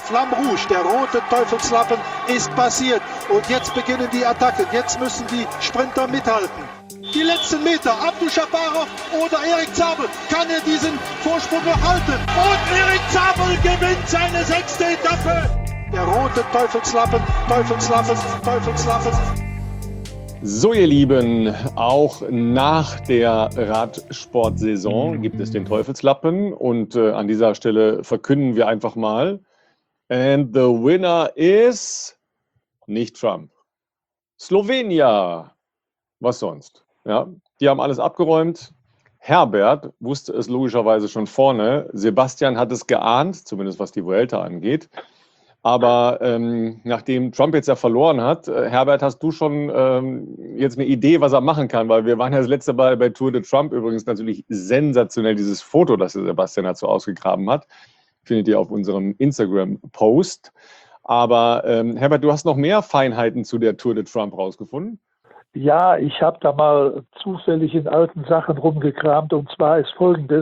Flamme Rouge, der rote Teufelslappen, ist passiert. Und jetzt beginnen die Attacken. Jetzt müssen die Sprinter mithalten. Die letzten Meter, Abdul Shaparov oder Erik Zabel. Kann er diesen Vorsprung noch halten? Und Erik Zabel gewinnt seine 6. Etappe. Der rote Teufelslappen, Teufelslappen, Teufelslappen. So, ihr Lieben, auch nach der Radsportsaison gibt es den Teufelslappen und an dieser Stelle verkünden wir einfach mal: And the winner is nicht Trump. Slowenia. Was sonst? Ja, die haben alles abgeräumt. Herbert wusste es logischerweise schon vorne. Sebastian hat es geahnt, zumindest was die Vuelta angeht. Aber nachdem Trump jetzt ja verloren hat, Herbert, hast du schon jetzt eine Idee, was er machen kann? Weil wir waren ja das letzte Mal bei Tour de Trump, übrigens natürlich sensationell, dieses Foto, das Sebastian dazu ausgegraben hat. Findet ihr auf unserem Instagram-Post. Aber Herbert, du hast noch mehr Feinheiten zu der Tour de Trump rausgefunden? Ja, ich habe da mal zufällig in alten Sachen rumgekramt. Und zwar ist Folgendes: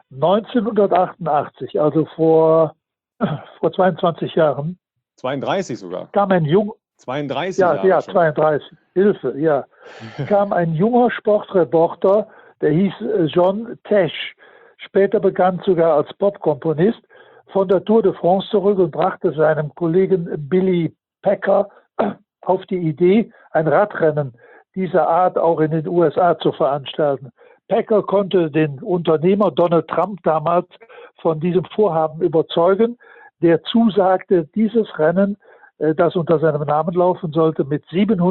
1988, also vor 22 Jahren. 32 sogar. Kam ein 32 Jahre. Ja, 32. Hilfe, ja. Kam ein junger Sportreporter, der hieß John Tesh, später bekannt sogar als Popkomponist, von der Tour de France zurück und brachte seinem Kollegen Billy Packer auf die Idee, ein Radrennen dieser Art auch in den USA zu veranstalten. Packer konnte den Unternehmer Donald Trump damals von diesem Vorhaben überzeugen, der zusagte, dieses Rennen, das unter seinem Namen laufen sollte, mit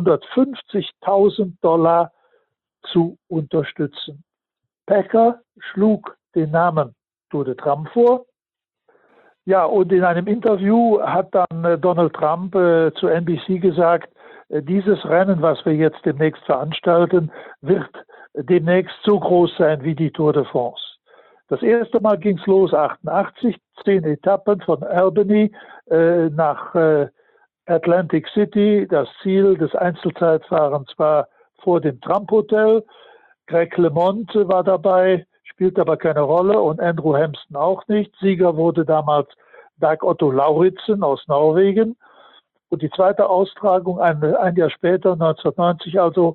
$750.000 zu unterstützen. Packer schlug den Namen Tour de Trump vor. Ja, und in einem Interview hat dann Donald Trump zu NBC gesagt, dieses Rennen, was wir jetzt demnächst veranstalten, wird demnächst so groß sein wie die Tour de France. Das erste Mal ging es los, 88, 10 Etappen von Albany nach Atlantic City. Das Ziel des Einzelzeitfahrens war vor dem Trump Hotel. Greg LeMond war dabei, spielte aber keine Rolle, und Andrew Hampsten auch nicht. Sieger wurde damals Dag Otto Lauritzen aus Norwegen. Und die zweite Austragung ein Jahr später, 1990, also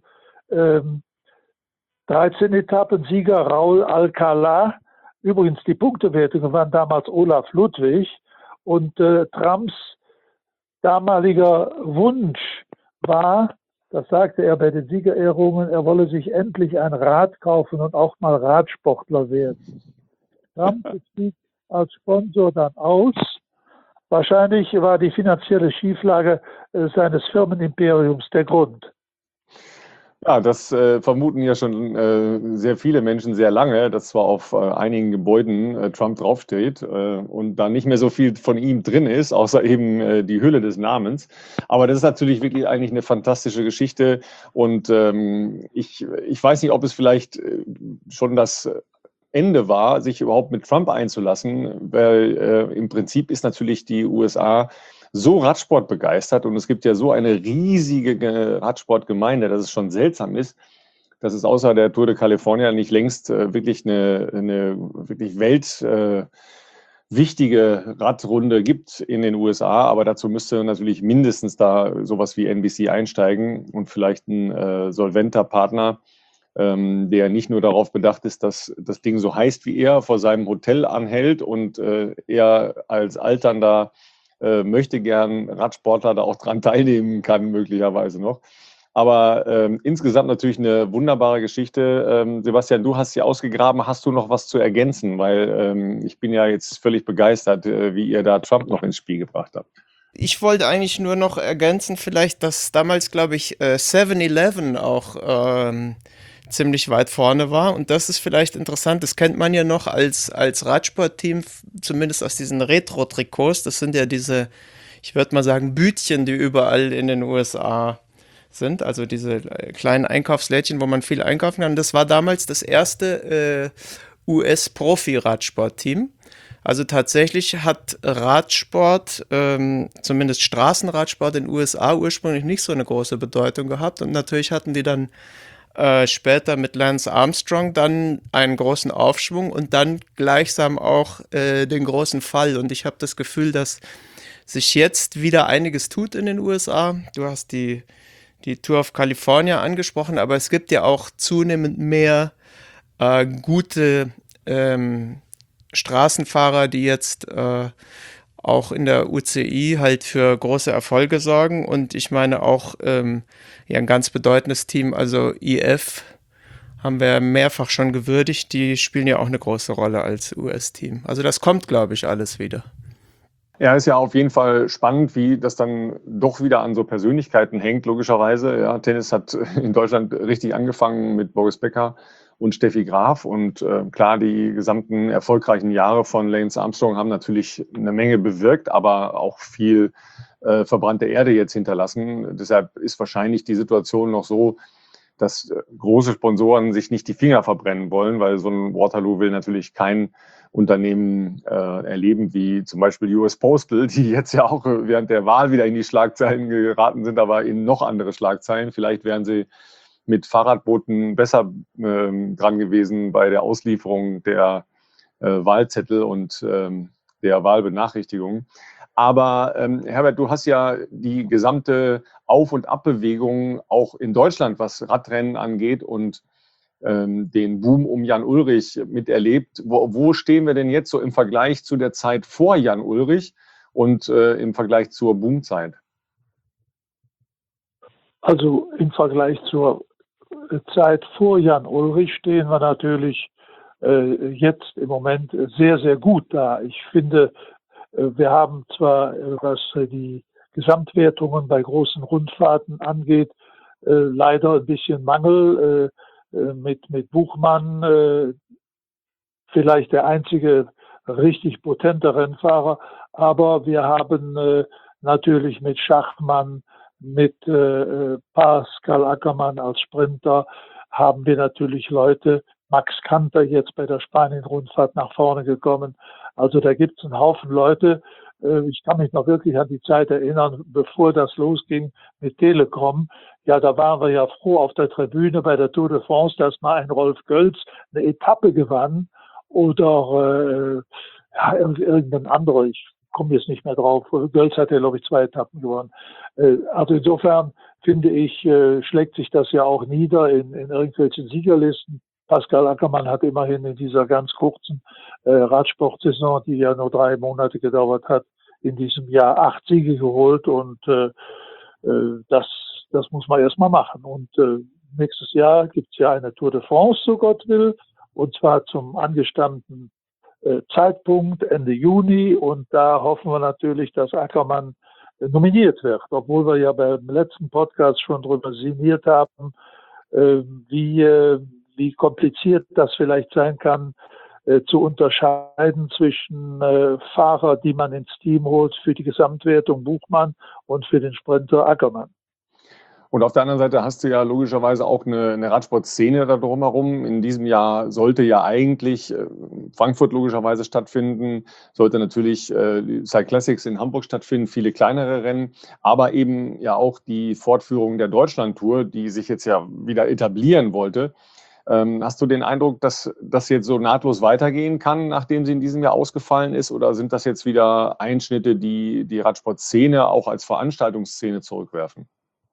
13 Etappen, Sieger Raul Alcalá. Übrigens, die Punktewertungen waren damals Olaf Ludwig, und Trumps damaliger Wunsch war, das sagte er bei den Siegerehrungen, er wolle sich endlich ein Rad kaufen und auch mal Radsportler werden. Trump stieg als Sponsor dann aus. Wahrscheinlich war die finanzielle Schieflage seines Firmenimperiums der Grund. Ja, das vermuten ja schon sehr viele Menschen sehr lange, dass zwar auf einigen Gebäuden Trump draufsteht und da nicht mehr so viel von ihm drin ist, außer eben die Hülle des Namens. Aber das ist natürlich wirklich eigentlich eine fantastische Geschichte, und ich weiß nicht, ob es vielleicht schon das Ende war, sich überhaupt mit Trump einzulassen, weil im Prinzip ist natürlich die USA so Radsport begeistert, und es gibt ja so eine riesige Radsportgemeinde, dass es schon seltsam ist, dass es außer der Tour de California nicht längst wirklich eine wirklich weltwichtige Radrunde gibt in den USA. Aber dazu müsste natürlich mindestens da sowas wie NBC einsteigen und vielleicht ein solventer Partner, der nicht nur darauf bedacht ist, dass das Ding so heißt wie er, vor seinem Hotel anhält und er als alternder möchte gern Radsportler da auch dran teilnehmen kann, möglicherweise noch. Aber insgesamt natürlich eine wunderbare Geschichte. Sebastian, du hast sie ausgegraben. Hast du noch was zu ergänzen? Weil ich bin ja jetzt völlig begeistert, wie ihr da Trump noch ins Spiel gebracht habt. Ich wollte eigentlich nur noch ergänzen, vielleicht, dass damals, glaube ich, 7-Eleven auch ziemlich weit vorne war. Und das ist vielleicht interessant. Das kennt man ja noch als Radsportteam, zumindest aus diesen Retro-Trikots. Das sind ja diese, ich würde mal sagen, Bütchen, die überall in den USA sind. Also diese kleinen Einkaufslädchen, wo man viel einkaufen kann. Das war damals das erste US-Profi-Radsportteam. Also tatsächlich hat Radsport, zumindest Straßenradsport in den USA ursprünglich nicht so eine große Bedeutung gehabt. Und natürlich hatten die dann später mit Lance Armstrong dann einen großen Aufschwung und dann gleichsam auch den großen Fall. Und ich habe das Gefühl, dass sich jetzt wieder einiges tut in den USA. Du hast die Tour of California angesprochen, aber es gibt ja auch zunehmend mehr gute Straßenfahrer, die jetzt auch in der UCI halt für große Erfolge sorgen. Und ich meine auch ja, ein ganz bedeutendes Team, also IF, haben wir mehrfach schon gewürdigt. Die spielen ja auch eine große Rolle als US-Team. Also das kommt, glaube ich, alles wieder. Ja, ist ja auf jeden Fall spannend, wie das dann doch wieder an so Persönlichkeiten hängt, logischerweise. Ja, Tennis hat in Deutschland richtig angefangen mit Boris Becker und Steffi Graf. Und klar, die gesamten erfolgreichen Jahre von Lance Armstrong haben natürlich eine Menge bewirkt, aber auch viel verbrannte Erde jetzt hinterlassen. Deshalb ist wahrscheinlich die Situation noch so, dass große Sponsoren sich nicht die Finger verbrennen wollen, weil so ein Waterloo will natürlich kein Unternehmen erleben, wie zum Beispiel US Postal, die jetzt ja auch während der Wahl wieder in die Schlagzeilen geraten sind, aber in noch andere Schlagzeilen. Vielleicht wären sie mit Fahrradbooten besser dran gewesen bei der Auslieferung der Wahlzettel und der Wahlbenachrichtigung. Aber Herbert, du hast ja die gesamte Auf- und Abbewegung auch in Deutschland, was Radrennen angeht und den Boom um Jan Ullrich miterlebt. Wo stehen wir denn jetzt so im Vergleich zu der Zeit vor Jan Ullrich und im Vergleich zur Boomzeit? Also im Vergleich zur Zeit vor Jan Ullrich stehen wir natürlich jetzt im Moment sehr, sehr gut da. Ich finde, wir haben zwar, was die Gesamtwertungen bei großen Rundfahrten angeht, leider ein bisschen Mangel mit Buchmann, vielleicht der einzige richtig potente Rennfahrer, aber wir haben natürlich mit Schachmann, mit Pascal Ackermann als Sprinter, haben wir natürlich Leute, Max Kanter jetzt bei der Spanien-Rundfahrt nach vorne gekommen. Also da gibt es einen Haufen Leute. Ich kann mich noch wirklich an die Zeit erinnern, bevor das losging mit Telekom. Ja, da waren wir ja froh auf der Tribüne bei der Tour de France, dass mal ein Rolf Gölz eine Etappe gewann oder ja, irgendein anderer. Ich komme jetzt nicht mehr drauf. Gölz hat ja, glaube ich, 2 Etappen gewonnen. Also insofern finde ich, schlägt sich das ja auch nieder in irgendwelchen Siegerlisten. Pascal Ackermann hat immerhin in dieser ganz kurzen Radsportsaison, die ja nur 3 Monate gedauert hat, in diesem Jahr 8 Siege geholt und das muss man erstmal machen. Und nächstes Jahr gibt es ja eine Tour de France, so Gott will, und zwar zum angestammten Zeitpunkt Ende Juni, und da hoffen wir natürlich, dass Ackermann nominiert wird, obwohl wir ja beim letzten Podcast schon darüber sinniert haben, wie kompliziert das vielleicht sein kann, zu unterscheiden zwischen Fahrer, die man ins Team holt für die Gesamtwertung Buchmann und für den Sprinter Ackermann. Und auf der anderen Seite hast du ja logischerweise auch eine Radsportszene da drumherum. In diesem Jahr sollte ja eigentlich Frankfurt logischerweise stattfinden, sollte natürlich Cyclassics in Hamburg stattfinden, viele kleinere Rennen, aber eben ja auch die Fortführung der Deutschlandtour, die sich jetzt ja wieder etablieren wollte. Hast du den Eindruck, dass das jetzt so nahtlos weitergehen kann, nachdem sie in diesem Jahr ausgefallen ist? Oder sind das jetzt wieder Einschnitte, die die Radsportszene auch als Veranstaltungsszene zurückwerfen?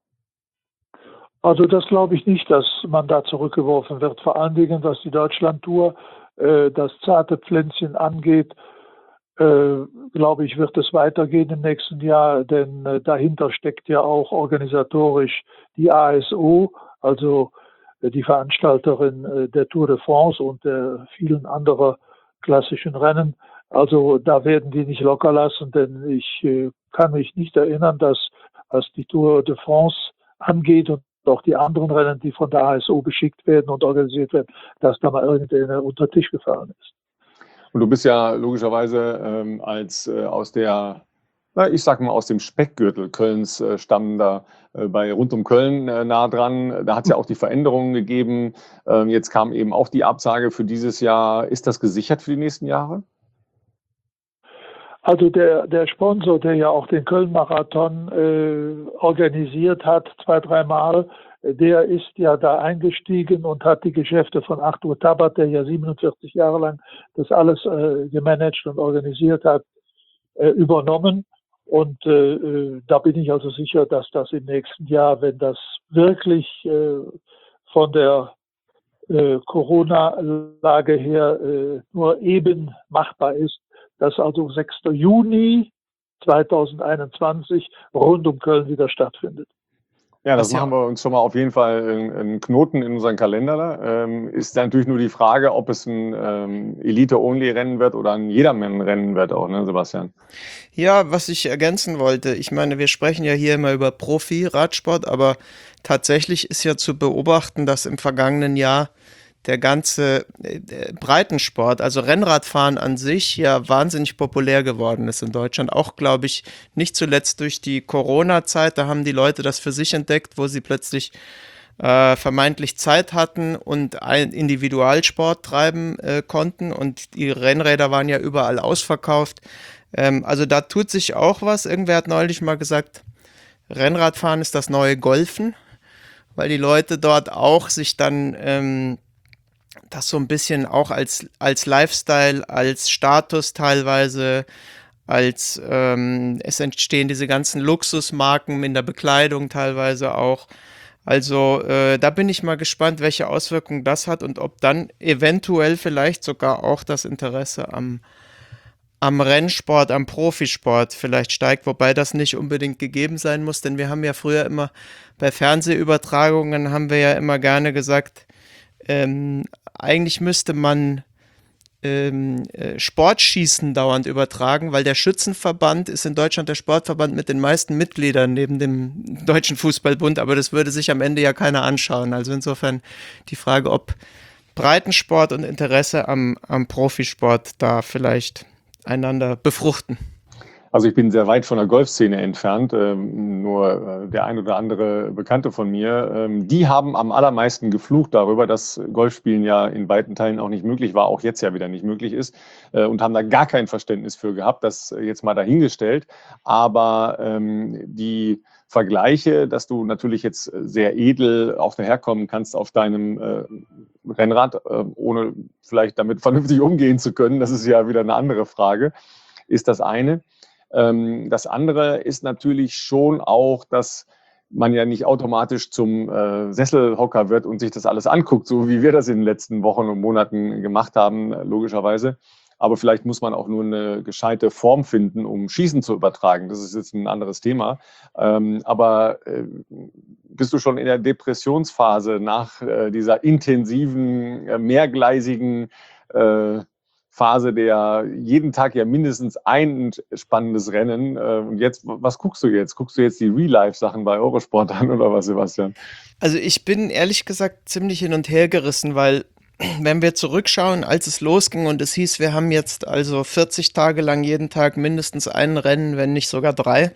Also das glaube ich nicht, dass man da zurückgeworfen wird. Vor allen Dingen, was die Deutschlandtour, das zarte Pflänzchen angeht, glaube ich, wird es weitergehen im nächsten Jahr, denn dahinter steckt ja auch organisatorisch die ASO, also die Veranstalterin der Tour de France und der vielen anderen klassischen Rennen. Also da werden die nicht locker lassen, denn ich kann mich nicht erinnern, dass was die Tour de France angeht und auch die anderen Rennen, die von der ASO beschickt werden und organisiert werden, dass da mal irgendeiner unter den Tisch gefallen ist. Und du bist ja logischerweise aus der, ich sag mal, aus dem Speckgürtel Kölns stammender bei rund um Köln nah dran. Da hat es ja auch die Veränderungen gegeben. Jetzt kam eben auch die Absage für dieses Jahr. Ist das gesichert für die nächsten Jahre? Also der Sponsor, der ja auch den Köln-Marathon organisiert hat, 2-3 Mal, der ist ja da eingestiegen und hat die Geschäfte von Arthur Tabat, der ja 47 Jahre lang das alles gemanagt und organisiert hat, übernommen. Und da bin ich also sicher, dass das im nächsten Jahr, wenn das wirklich von der Corona-Lage her nur eben machbar ist, dass also 6. Juni 2021 rund um Köln wieder stattfindet. Ja, das Was ja machen wir uns schon mal auf jeden Fall einen Knoten in unseren Kalender. Da. Ist natürlich nur die Frage, ob es ein Elite-Only-Rennen wird oder ein Jedermann-Rennen wird auch, ne, Sebastian? Ja, was ich ergänzen wollte, ich meine, wir sprechen ja hier immer über Profi-Radsport, aber tatsächlich ist ja zu beobachten, dass im vergangenen Jahr der ganze Breitensport, also Rennradfahren an sich, ja wahnsinnig populär geworden ist in Deutschland. Auch, glaube ich, nicht zuletzt durch die Corona-Zeit, da haben die Leute das für sich entdeckt, wo sie plötzlich vermeintlich Zeit hatten und einen Individualsport treiben konnten und die Rennräder waren ja überall ausverkauft. Also da tut sich auch was. Irgendwer hat neulich mal gesagt, Rennradfahren ist das neue Golfen, weil die Leute dort auch sich dann das so ein bisschen auch als Lifestyle, als Status teilweise, es entstehen diese ganzen Luxusmarken in der Bekleidung teilweise auch. Also da bin ich mal gespannt, welche Auswirkungen das hat und ob dann eventuell vielleicht sogar auch das Interesse am Rennsport, am Profisport vielleicht steigt, wobei das nicht unbedingt gegeben sein muss, denn wir haben ja früher immer bei Fernsehübertragungen haben wir ja immer gerne gesagt, eigentlich müsste man Sportschießen dauernd übertragen, weil der Schützenverband ist in Deutschland der Sportverband mit den meisten Mitgliedern neben dem Deutschen Fußballbund, aber das würde sich am Ende ja keiner anschauen. Also insofern die Frage, ob Breitensport und Interesse am Profisport da vielleicht einander befruchten. Also ich bin sehr weit von der Golfszene entfernt, nur der ein oder andere Bekannte von mir, die haben am allermeisten geflucht darüber, dass Golfspielen ja in weiten Teilen auch nicht möglich war, auch jetzt ja wieder nicht möglich ist und haben da gar kein Verständnis für gehabt, das jetzt mal dahingestellt. Aber die Vergleiche, dass du natürlich jetzt sehr edel auch daherkommen kannst auf deinem Rennrad, ohne vielleicht damit vernünftig umgehen zu können, das ist ja wieder eine andere Frage, ist das eine. Das andere ist natürlich schon auch, dass man ja nicht automatisch zum Sesselhocker wird und sich das alles anguckt, so wie wir das in den letzten Wochen und Monaten gemacht haben, logischerweise. Aber vielleicht muss man auch nur eine gescheite Form finden, um Schießen zu übertragen. Das ist jetzt ein anderes Thema. Aber bist du schon in der Depressionsphase nach dieser intensiven, mehrgleisigen Phase der jeden Tag ja mindestens ein spannendes Rennen. Und jetzt, was guckst du jetzt? Guckst du jetzt die Real-Life-Sachen bei Eurosport an oder was, Sebastian? Also ich bin ehrlich gesagt ziemlich hin und her gerissen, weil wenn wir zurückschauen, als es losging und es hieß, wir haben jetzt also 40 Tage lang jeden Tag mindestens ein Rennen, wenn nicht sogar 3.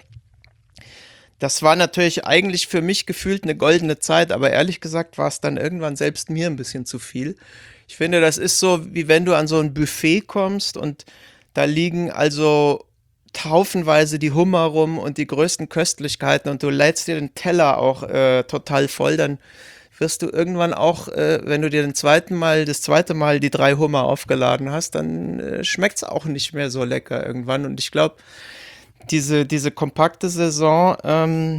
Das war natürlich eigentlich für mich gefühlt eine goldene Zeit, aber ehrlich gesagt war es dann irgendwann selbst mir ein bisschen zu viel. Ich finde, das ist so, wie wenn du an so ein Buffet kommst und da liegen also haufenweise die Hummer rum und die größten Köstlichkeiten und du lädst dir den Teller auch total voll, dann wirst du irgendwann auch, wenn du dir das zweite Mal die 3 Hummer aufgeladen hast, dann schmeckt es auch nicht mehr so lecker irgendwann. Und ich glaube, diese kompakte Saison,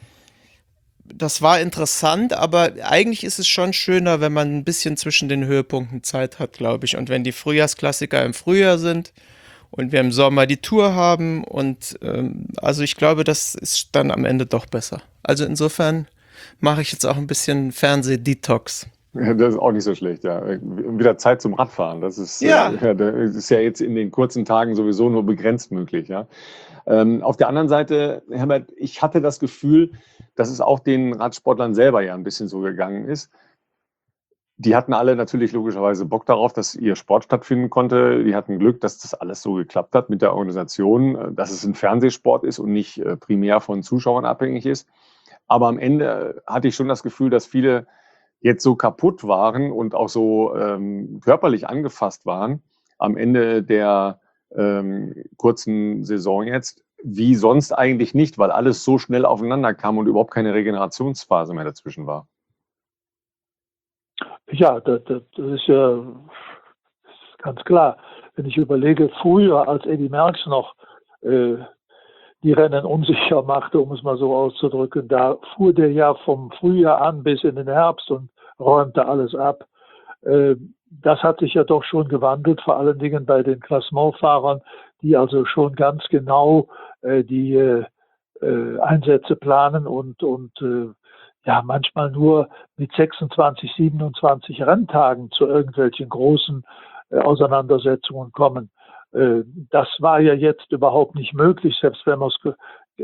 das war interessant, aber eigentlich ist es schon schöner, wenn man ein bisschen zwischen den Höhepunkten Zeit hat, glaube ich. Und wenn die Frühjahrsklassiker im Frühjahr sind und wir im Sommer die Tour haben und also ich glaube, das ist dann am Ende doch besser. Also insofern mache ich jetzt auch ein bisschen Fernseh-Detox. Das ist auch nicht so schlecht, ja. Wieder Zeit zum Radfahren. Das ist, Ja. das ist ja jetzt in den kurzen Tagen sowieso nur begrenzt möglich, ja. Auf der anderen Seite, Herbert, ich hatte das Gefühl, dass es auch den Radsportlern selber ja ein bisschen so gegangen ist. Die hatten alle natürlich logischerweise Bock darauf, dass ihr Sport stattfinden konnte. Die hatten Glück, dass das alles so geklappt hat mit der Organisation, dass es ein Fernsehsport ist und nicht primär von Zuschauern abhängig ist. Aber am Ende hatte ich schon das Gefühl, dass viele jetzt so kaputt waren und auch so körperlich angefasst waren am Ende der kurzen Saison jetzt, wie sonst eigentlich nicht, weil alles so schnell aufeinander kam und überhaupt keine Regenerationsphase mehr dazwischen war. Ja, das ist ja ganz klar. Wenn ich überlege, früher, als Eddy Merckx noch die Rennen unsicher machte, um es mal so auszudrücken. Da fuhr der ja vom Frühjahr an bis in den Herbst und räumte alles ab. Das hat sich ja doch schon gewandelt, vor allen Dingen bei den Klassementfahrern, die also schon ganz genau die Einsätze planen und ja, manchmal nur mit 26, 27 Renntagen zu irgendwelchen großen Auseinandersetzungen kommen. Das war ja jetzt überhaupt nicht möglich, selbst wenn man es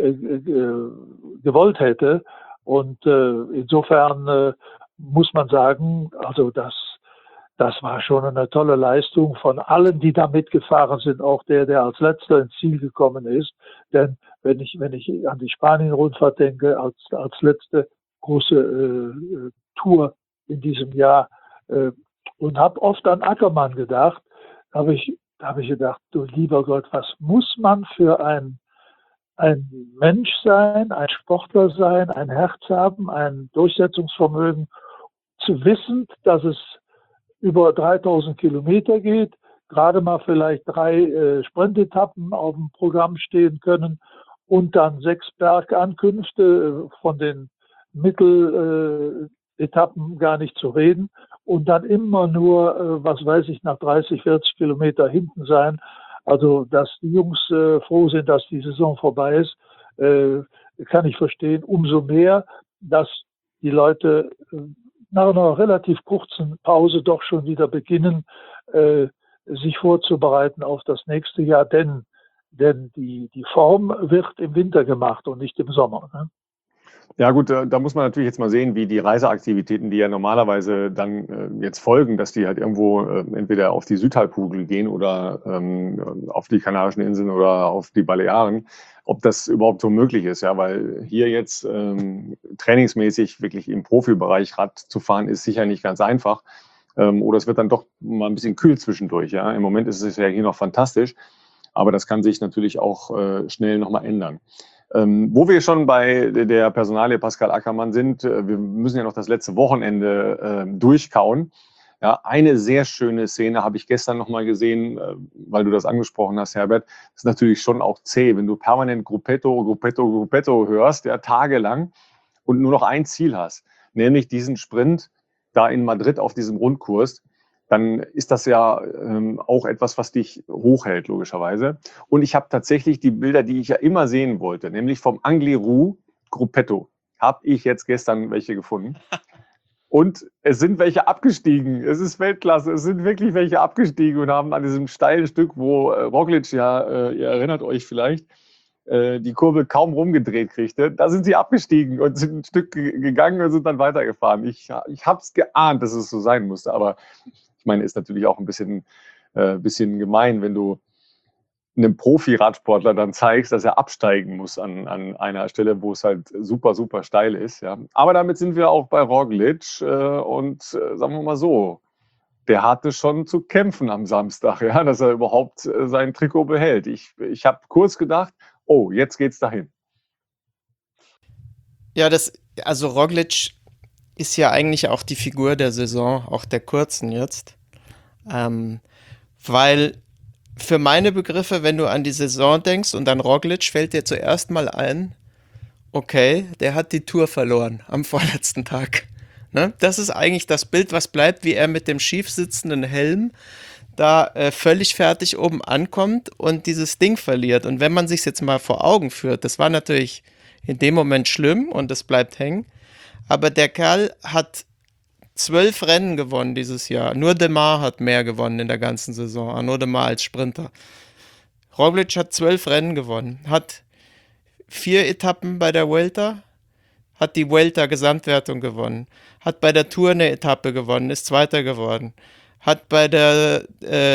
gewollt hätte. Und insofern muss man sagen, also das war schon eine tolle Leistung von allen, die da mitgefahren sind, auch der als letzter ins Ziel gekommen ist. Denn wenn ich an die Spanien-Rundfahrt denke, als letzte große Tour in diesem Jahr und habe oft an Ackermann gedacht, habe ich gedacht, du lieber Gott, was muss man für ein Mensch sein, ein Sportler sein, ein Herz haben, ein Durchsetzungsvermögen, zu wissen, dass es über 3000 Kilometer geht, gerade mal vielleicht 3 Sprintetappen auf dem Programm stehen können und dann 6 Bergankünfte, von den Mitteletappen gar nicht zu reden und dann immer nur, was weiß ich, nach 30, 40 Kilometer hinten sein. Also, dass die Jungs froh sind, dass die Saison vorbei ist, kann ich verstehen. Umso mehr, dass die Leute nach einer relativ kurzen Pause doch schon wieder beginnen, sich vorzubereiten auf das nächste Jahr, denn die Form wird im Winter gemacht und nicht im Sommer. Ne? Ja gut, da muss man natürlich jetzt mal sehen, wie die Reiseaktivitäten, die ja normalerweise dann jetzt folgen, dass die halt irgendwo entweder auf die Südhalbkugel gehen oder auf die Kanarischen Inseln oder auf die Balearen, ob das überhaupt so möglich ist, ja, weil hier jetzt trainingsmäßig wirklich im Profibereich Rad zu fahren, ist sicher nicht ganz einfach. Oder es wird dann doch mal ein bisschen kühl zwischendurch, ja. Im Moment ist es ja hier noch fantastisch, aber das kann sich natürlich auch schnell nochmal ändern. Wo wir schon bei der Personalie Pascal Ackermann sind, wir müssen ja noch das letzte Wochenende durchkauen. Ja, eine sehr schöne Szene habe ich gestern nochmal gesehen, weil du das angesprochen hast, Herbert. Das ist natürlich schon auch zäh, wenn du permanent Gruppetto hörst, ja, tagelang und nur noch ein Ziel hast, nämlich diesen Sprint da in Madrid auf diesem Rundkurs. Dann ist das ja auch etwas, was dich hochhält, logischerweise. Und ich habe tatsächlich die Bilder, die ich ja immer sehen wollte, nämlich vom Angliru Gruppetto, habe ich jetzt gestern welche gefunden. Und es sind welche abgestiegen. Es ist Weltklasse. Es sind wirklich welche abgestiegen und haben an diesem steilen Stück, wo Roglic ja, ihr erinnert euch vielleicht, die Kurve kaum rumgedreht kriegte, da sind sie abgestiegen und sind ein Stück gegangen und sind dann weitergefahren. Ich habe es geahnt, dass es so sein musste, aber ich meine, ist natürlich auch ein bisschen gemein, wenn du einem Profi-Radsportler dann zeigst, dass er absteigen muss an einer Stelle, wo es halt super, super steil ist. Ja. Aber damit sind wir auch bei Roglic und sagen wir mal so, der hatte schon zu kämpfen am Samstag, ja, dass er überhaupt sein Trikot behält. Ich habe kurz gedacht, oh, jetzt geht's dahin. Ja, also Roglic ist ja eigentlich auch die Figur der Saison, auch der kurzen jetzt. Weil für meine Begriffe, wenn du an die Saison denkst und an Roglic, fällt dir zuerst mal ein, okay, der hat die Tour verloren am vorletzten Tag. Ne? Das ist eigentlich das Bild, was bleibt, wie er mit dem schief sitzenden Helm da völlig fertig oben ankommt und dieses Ding verliert. Und wenn man sich jetzt mal vor Augen führt, das war natürlich in dem Moment schlimm und das bleibt hängen, aber der Kerl hat 12 Rennen gewonnen dieses Jahr. Nur Demar hat mehr gewonnen in der ganzen Saison. Nur Demar als Sprinter. Roglic hat 12 Rennen gewonnen. Hat 4 Etappen bei der Vuelta. Hat die Vuelta-Gesamtwertung gewonnen. Hat bei der Tour eine Etappe gewonnen. Ist Zweiter geworden. Hat bei der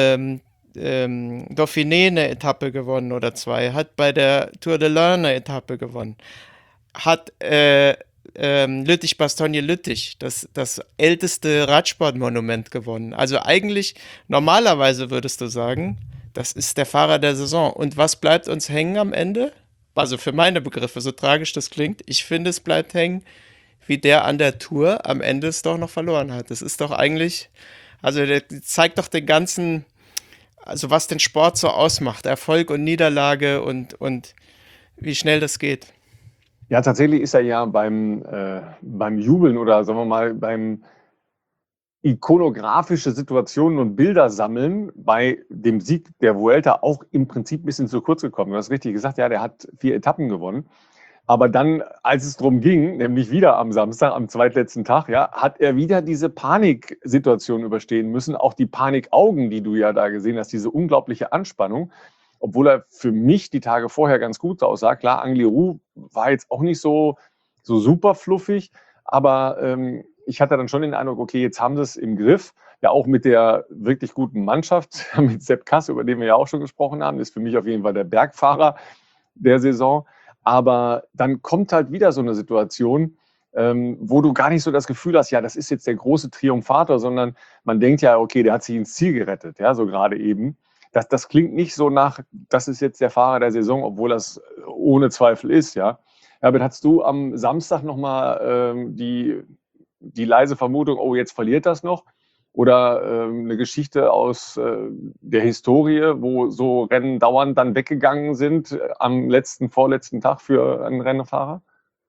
Dauphiné eine Etappe gewonnen oder 2. Hat bei der Tour de l'Ain eine Etappe gewonnen. Hat Lüttich-Bastogne-Lüttich, das älteste Radsportmonument gewonnen. Also eigentlich, normalerweise würdest du sagen, das ist der Fahrer der Saison. Und was bleibt uns hängen am Ende? Also für meine Begriffe, so tragisch das klingt, ich finde, es bleibt hängen, wie der an der Tour am Ende es doch noch verloren hat. Das ist doch eigentlich, also der zeigt doch den ganzen, also was den Sport so ausmacht, Erfolg und Niederlage und wie schnell das geht. Ja, tatsächlich ist er ja beim Jubeln oder sagen wir mal beim ikonografische Situationen und Bilder sammeln bei dem Sieg der Vuelta auch im Prinzip ein bisschen zu kurz gekommen. Du hast richtig gesagt, ja, der hat 4 Etappen gewonnen. Aber dann, als es darum ging, nämlich wieder am Samstag, am zweitletzten Tag, ja, hat er wieder diese Paniksituation überstehen müssen. Auch die Panikaugen, die du ja da gesehen hast, diese unglaubliche Anspannung. Obwohl er für mich die Tage vorher ganz gut aussah. Klar, Angliru war jetzt auch nicht so super fluffig, aber ich hatte dann schon den Eindruck, okay, jetzt haben sie es im Griff. Ja, auch mit der wirklich guten Mannschaft, mit Sepp Kuss, über den wir ja auch schon gesprochen haben, ist für mich auf jeden Fall der Bergfahrer der Saison. Aber dann kommt halt wieder so eine Situation, wo du gar nicht so das Gefühl hast, ja, das ist jetzt der große Triumphator, sondern man denkt ja, okay, der hat sich ins Ziel gerettet, ja, so gerade eben. Das klingt nicht so nach, das ist jetzt der Fahrer der Saison, obwohl das ohne Zweifel ist, ja. Herbert, hattest du am Samstag nochmal die leise Vermutung, oh, jetzt verliert das noch? Oder eine Geschichte aus der Historie, wo so Rennen dauernd dann weggegangen sind am vorletzten Tag für einen Rennfahrer?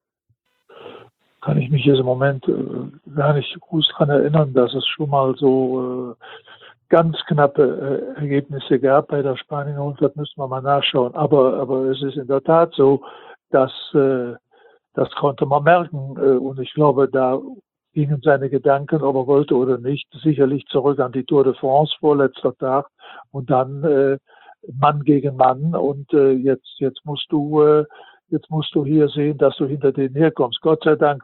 Kann ich mich jetzt im Moment gar nicht groß daran erinnern, dass es schon mal so ganz knappe Ergebnisse gab bei der Spanier Rundfahrt, müssen wir mal nachschauen. Aber es ist in der Tat so, dass das konnte man merken. Und ich glaube, da gingen seine Gedanken, ob er wollte oder nicht, sicherlich zurück an die Tour de France, vorletzter Tag. Und dann Mann gegen Mann. Und jetzt musst du hier sehen, dass du hinter denen herkommst. Gott sei Dank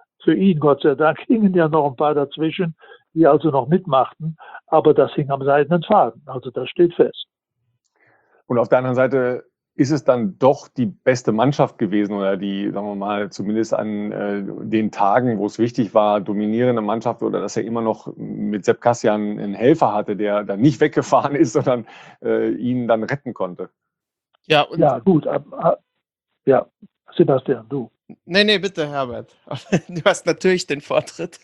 hingen ja noch ein paar dazwischen, die also noch mitmachten, aber das hing am seidenen Faden. Also das steht fest. Und auf der anderen Seite ist es dann doch die beste Mannschaft gewesen oder die, sagen wir mal, zumindest an den Tagen, wo es wichtig war, dominierende Mannschaft oder dass er immer noch mit Sepp Kuss ja einen Helfer hatte, der dann nicht weggefahren ist, sondern ihn dann retten konnte. Ja, und Ja, gut. Ja, Sebastian, du. nee, bitte, Herbert. Du hast natürlich den Vortritt.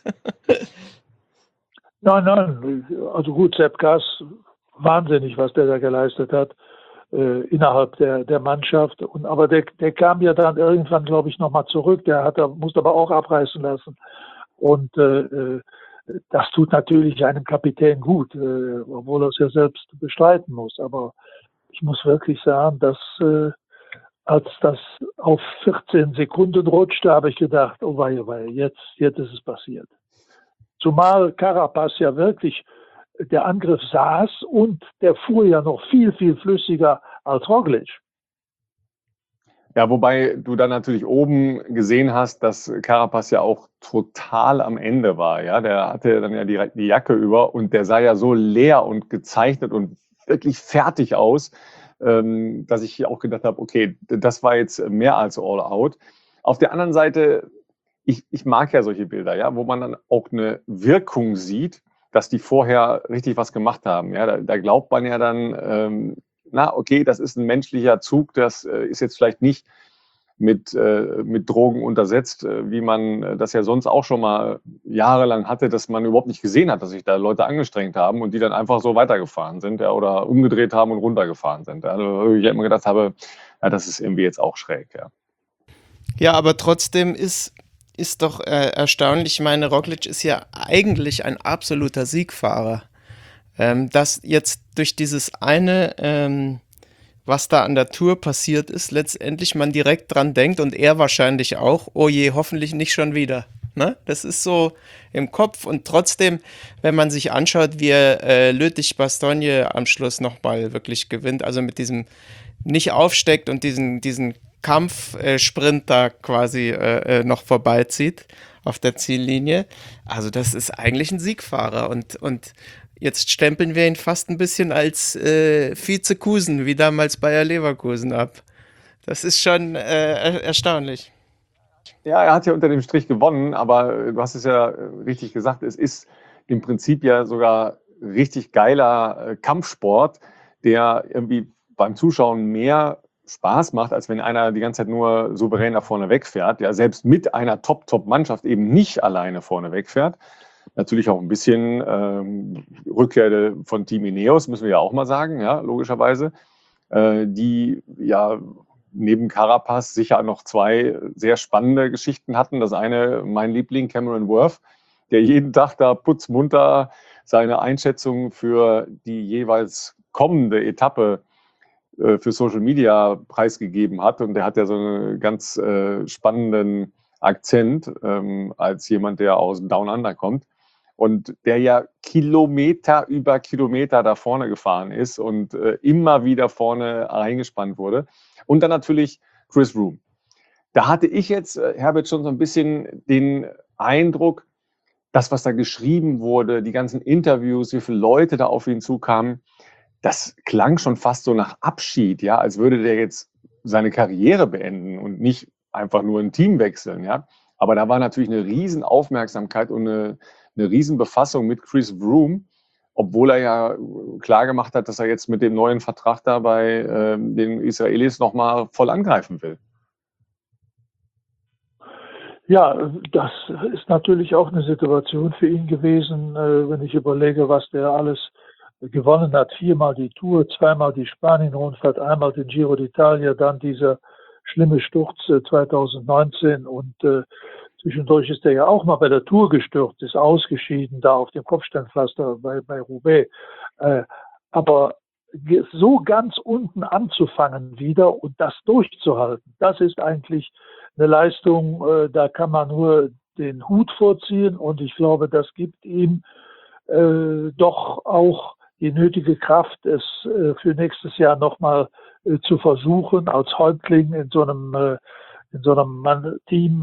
Nein, also gut, Sepp Kuss, wahnsinnig, was der da geleistet hat innerhalb der Mannschaft. Aber der kam ja dann irgendwann, glaube ich, nochmal zurück. Musste aber auch abreißen lassen. Und das tut natürlich einem Kapitän gut, obwohl er es ja selbst bestreiten muss. Aber ich muss wirklich sagen, dass als das auf 14 Sekunden rutschte, habe ich gedacht, oh wei, jetzt ist es passiert. Zumal Carapaz ja wirklich der Angriff saß und der fuhr ja noch viel, viel flüssiger als Roglic. Ja, wobei du dann natürlich oben gesehen hast, dass Carapaz ja auch total am Ende war. Ja, der hatte dann ja die Jacke über und der sah ja so leer und gezeichnet und wirklich fertig aus, dass ich auch gedacht habe, okay, das war jetzt mehr als all out. Auf der anderen Seite, ich mag ja solche Bilder, ja, wo man dann auch eine Wirkung sieht, dass die vorher richtig was gemacht haben. Ja, da glaubt man ja dann, okay, das ist ein menschlicher Zug, das ist jetzt vielleicht nicht mit Drogen untersetzt, wie man das ja sonst auch schon mal jahrelang hatte, dass man überhaupt nicht gesehen hat, dass sich da Leute angestrengt haben und die dann einfach so weitergefahren sind, ja, oder umgedreht haben und runtergefahren sind. Ja. Also ich immer gedacht habe, ja, das ist irgendwie jetzt auch schräg. Ja, Ja, aber trotzdem ist doch erstaunlich. Ich meine, Roglic ist ja eigentlich ein absoluter Siegfahrer. Dass jetzt durch dieses eine, was da an der Tour passiert ist, letztendlich man direkt dran denkt und er wahrscheinlich auch, oh je, hoffentlich nicht schon wieder. Ne? Das ist so im Kopf und trotzdem, wenn man sich anschaut, wie er Lüttich-Bastogne am Schluss nochmal wirklich gewinnt, also mit diesem nicht aufsteckt und diesen Kampfsprint da quasi noch vorbeizieht auf der Ziellinie. Also das ist eigentlich ein Siegfahrer und jetzt stempeln wir ihn fast ein bisschen als Vizekusen, wie damals Bayer Leverkusen ab. Das ist schon erstaunlich. Ja, er hat ja unter dem Strich gewonnen, aber du hast es ja richtig gesagt, es ist im Prinzip ja sogar richtig geiler Kampfsport, der irgendwie beim Zuschauen mehr Spaß macht, als wenn einer die ganze Zeit nur souverän nach vorne wegfährt. Ja, selbst mit einer Top-Mannschaft eben nicht alleine vorne wegfährt. Natürlich auch ein bisschen Rückkehr von Team Ineos, müssen wir ja auch mal sagen, ja, logischerweise, die ja neben Carapaz sicher noch zwei sehr spannende Geschichten hatten. Das eine, mein Liebling, Cameron Worth, der jeden Tag da putzmunter seine Einschätzungen für die jeweils kommende Etappe für Social Media preisgegeben hat. Und der hat ja so einen ganz spannenden Akzent als jemand, der aus Down Under kommt. Und der ja Kilometer über Kilometer da vorne gefahren ist und immer wieder vorne eingespannt wurde. Und dann natürlich Chris Froome. Da hatte ich jetzt, Herbert, schon so ein bisschen den Eindruck, das, was da geschrieben wurde, die ganzen Interviews, wie viele Leute da auf ihn zukamen, das klang schon fast so nach Abschied, ja, als würde der jetzt seine Karriere beenden und nicht einfach nur ein Team wechseln, ja. Aber da war natürlich eine riesen Aufmerksamkeit und eine riesen Befassung mit Chris Froome, obwohl er ja klar gemacht hat, dass er jetzt mit dem neuen Vertrag da bei den Israelis nochmal voll angreifen will. Ja, das ist natürlich auch eine Situation für ihn gewesen, wenn ich überlege, was der alles gewonnen hat. 4-mal die Tour, 2-mal die Spanien-Rundfahrt, einmal den Giro d'Italia, dann dieser schlimme Sturz 2019 und zwischendurch ist er ja auch mal bei der Tour gestürzt, ist ausgeschieden da auf dem Kopfsteinpflaster bei Roubaix. Aber so ganz unten anzufangen wieder und das durchzuhalten, das ist eigentlich eine Leistung, da kann man nur den Hut vorziehen und ich glaube, das gibt ihm doch auch die nötige Kraft, es für nächstes Jahr nochmal zu versuchen, als Häuptling in so einem Team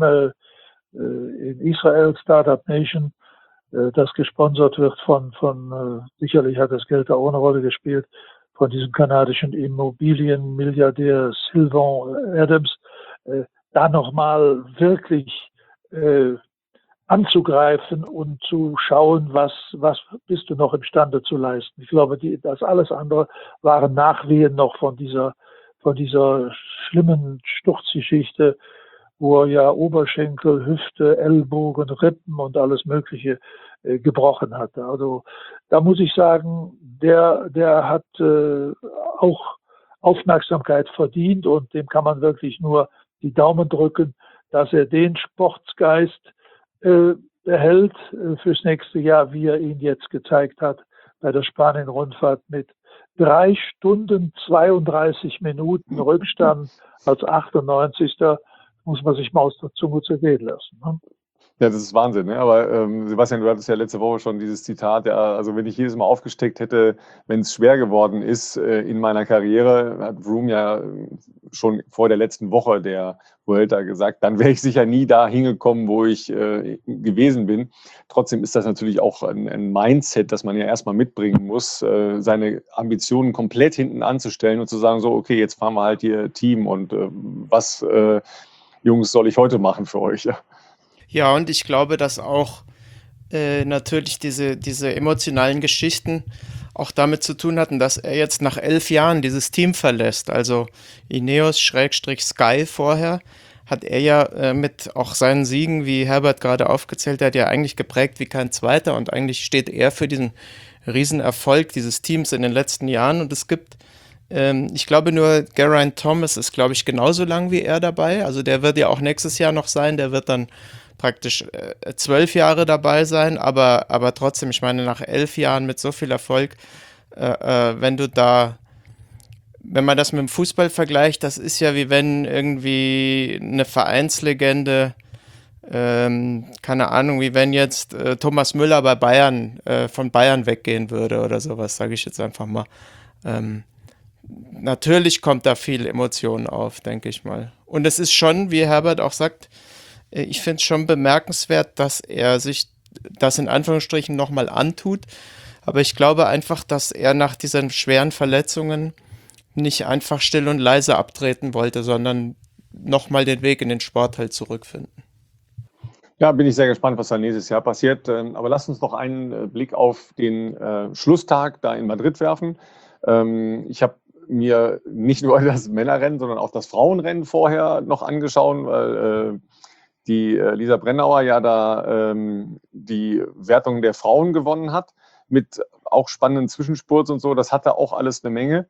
in Israel, Startup Nation, das gesponsert wird von sicherlich hat das Geld da auch eine Rolle gespielt, von diesem kanadischen Immobilienmilliardär Sylvain Adams, da nochmal wirklich anzugreifen und zu schauen, was bist du noch imstande zu leisten. Ich glaube, das alles andere waren Nachwehen noch von dieser schlimmen Sturzgeschichte, wo er ja Oberschenkel, Hüfte, Ellbogen, Rippen und alles Mögliche gebrochen hatte. Also da muss ich sagen, der hat auch Aufmerksamkeit verdient und dem kann man wirklich nur die Daumen drücken, dass er den Sportsgeist erhält fürs nächste Jahr, wie er ihn jetzt gezeigt hat bei der Spanien-Rundfahrt mit 3 Stunden 32 Minuten Rückstand als 98. Muss man sich mal aus der Zunge zergehen lassen. Ne? Ja, das ist Wahnsinn, ne? Aber Sebastian, du hattest ja letzte Woche schon dieses Zitat, ja, also wenn ich jedes Mal aufgesteckt hätte, wenn es schwer geworden ist in meiner Karriere, hat Froome ja schon vor der letzten Woche der Vuelta gesagt, dann wäre ich sicher nie da hingekommen, wo ich gewesen bin. Trotzdem ist das natürlich auch ein Mindset, das man ja erstmal mitbringen muss, seine Ambitionen komplett hinten anzustellen und zu sagen, so, okay, jetzt fahren wir halt hier Team und was, Jungs, soll ich heute machen für euch? Ja, und ich glaube, dass auch natürlich diese emotionalen Geschichten auch damit zu tun hatten, dass er jetzt nach 11 Jahren dieses Team verlässt. Also Ineos-Sky vorher hat er ja mit auch seinen Siegen, wie Herbert gerade aufgezählt hat, ja eigentlich geprägt wie kein zweiter. Und eigentlich steht er für diesen Riesenerfolg dieses Teams in den letzten Jahren. Und es gibt, ich glaube nur, Geraint Thomas ist, glaube ich, genauso lang wie er dabei. Also der wird ja auch nächstes Jahr noch sein. Der wird dann praktisch 12 Jahre dabei sein, aber trotzdem, ich meine, nach 11 Jahren mit so viel Erfolg, wenn man das mit dem Fußball vergleicht, das ist ja wie wenn irgendwie eine Vereinslegende, keine Ahnung, wie wenn jetzt Thomas Müller bei Bayern, von Bayern weggehen würde oder sowas, sage ich jetzt einfach mal. Natürlich kommt da viel Emotion auf, denke ich mal. Und es ist schon, wie Herbert auch sagt, ich finde es schon bemerkenswert, dass er sich das in Anführungsstrichen nochmal antut. Aber ich glaube einfach, dass er nach diesen schweren Verletzungen nicht einfach still und leise abtreten wollte, sondern nochmal den Weg in den Sport halt zurückfinden. Ja, bin ich sehr gespannt, was da nächstes Jahr passiert. Aber lasst uns noch einen Blick auf den Schlusstag da in Madrid werfen. Ich habe mir nicht nur das Männerrennen, sondern auch das Frauenrennen vorher noch angeschaut, weil die Lisa Brennauer ja da die Wertung der Frauen gewonnen hat, mit auch spannenden Zwischenspurts und so. Das hatte auch alles eine Menge.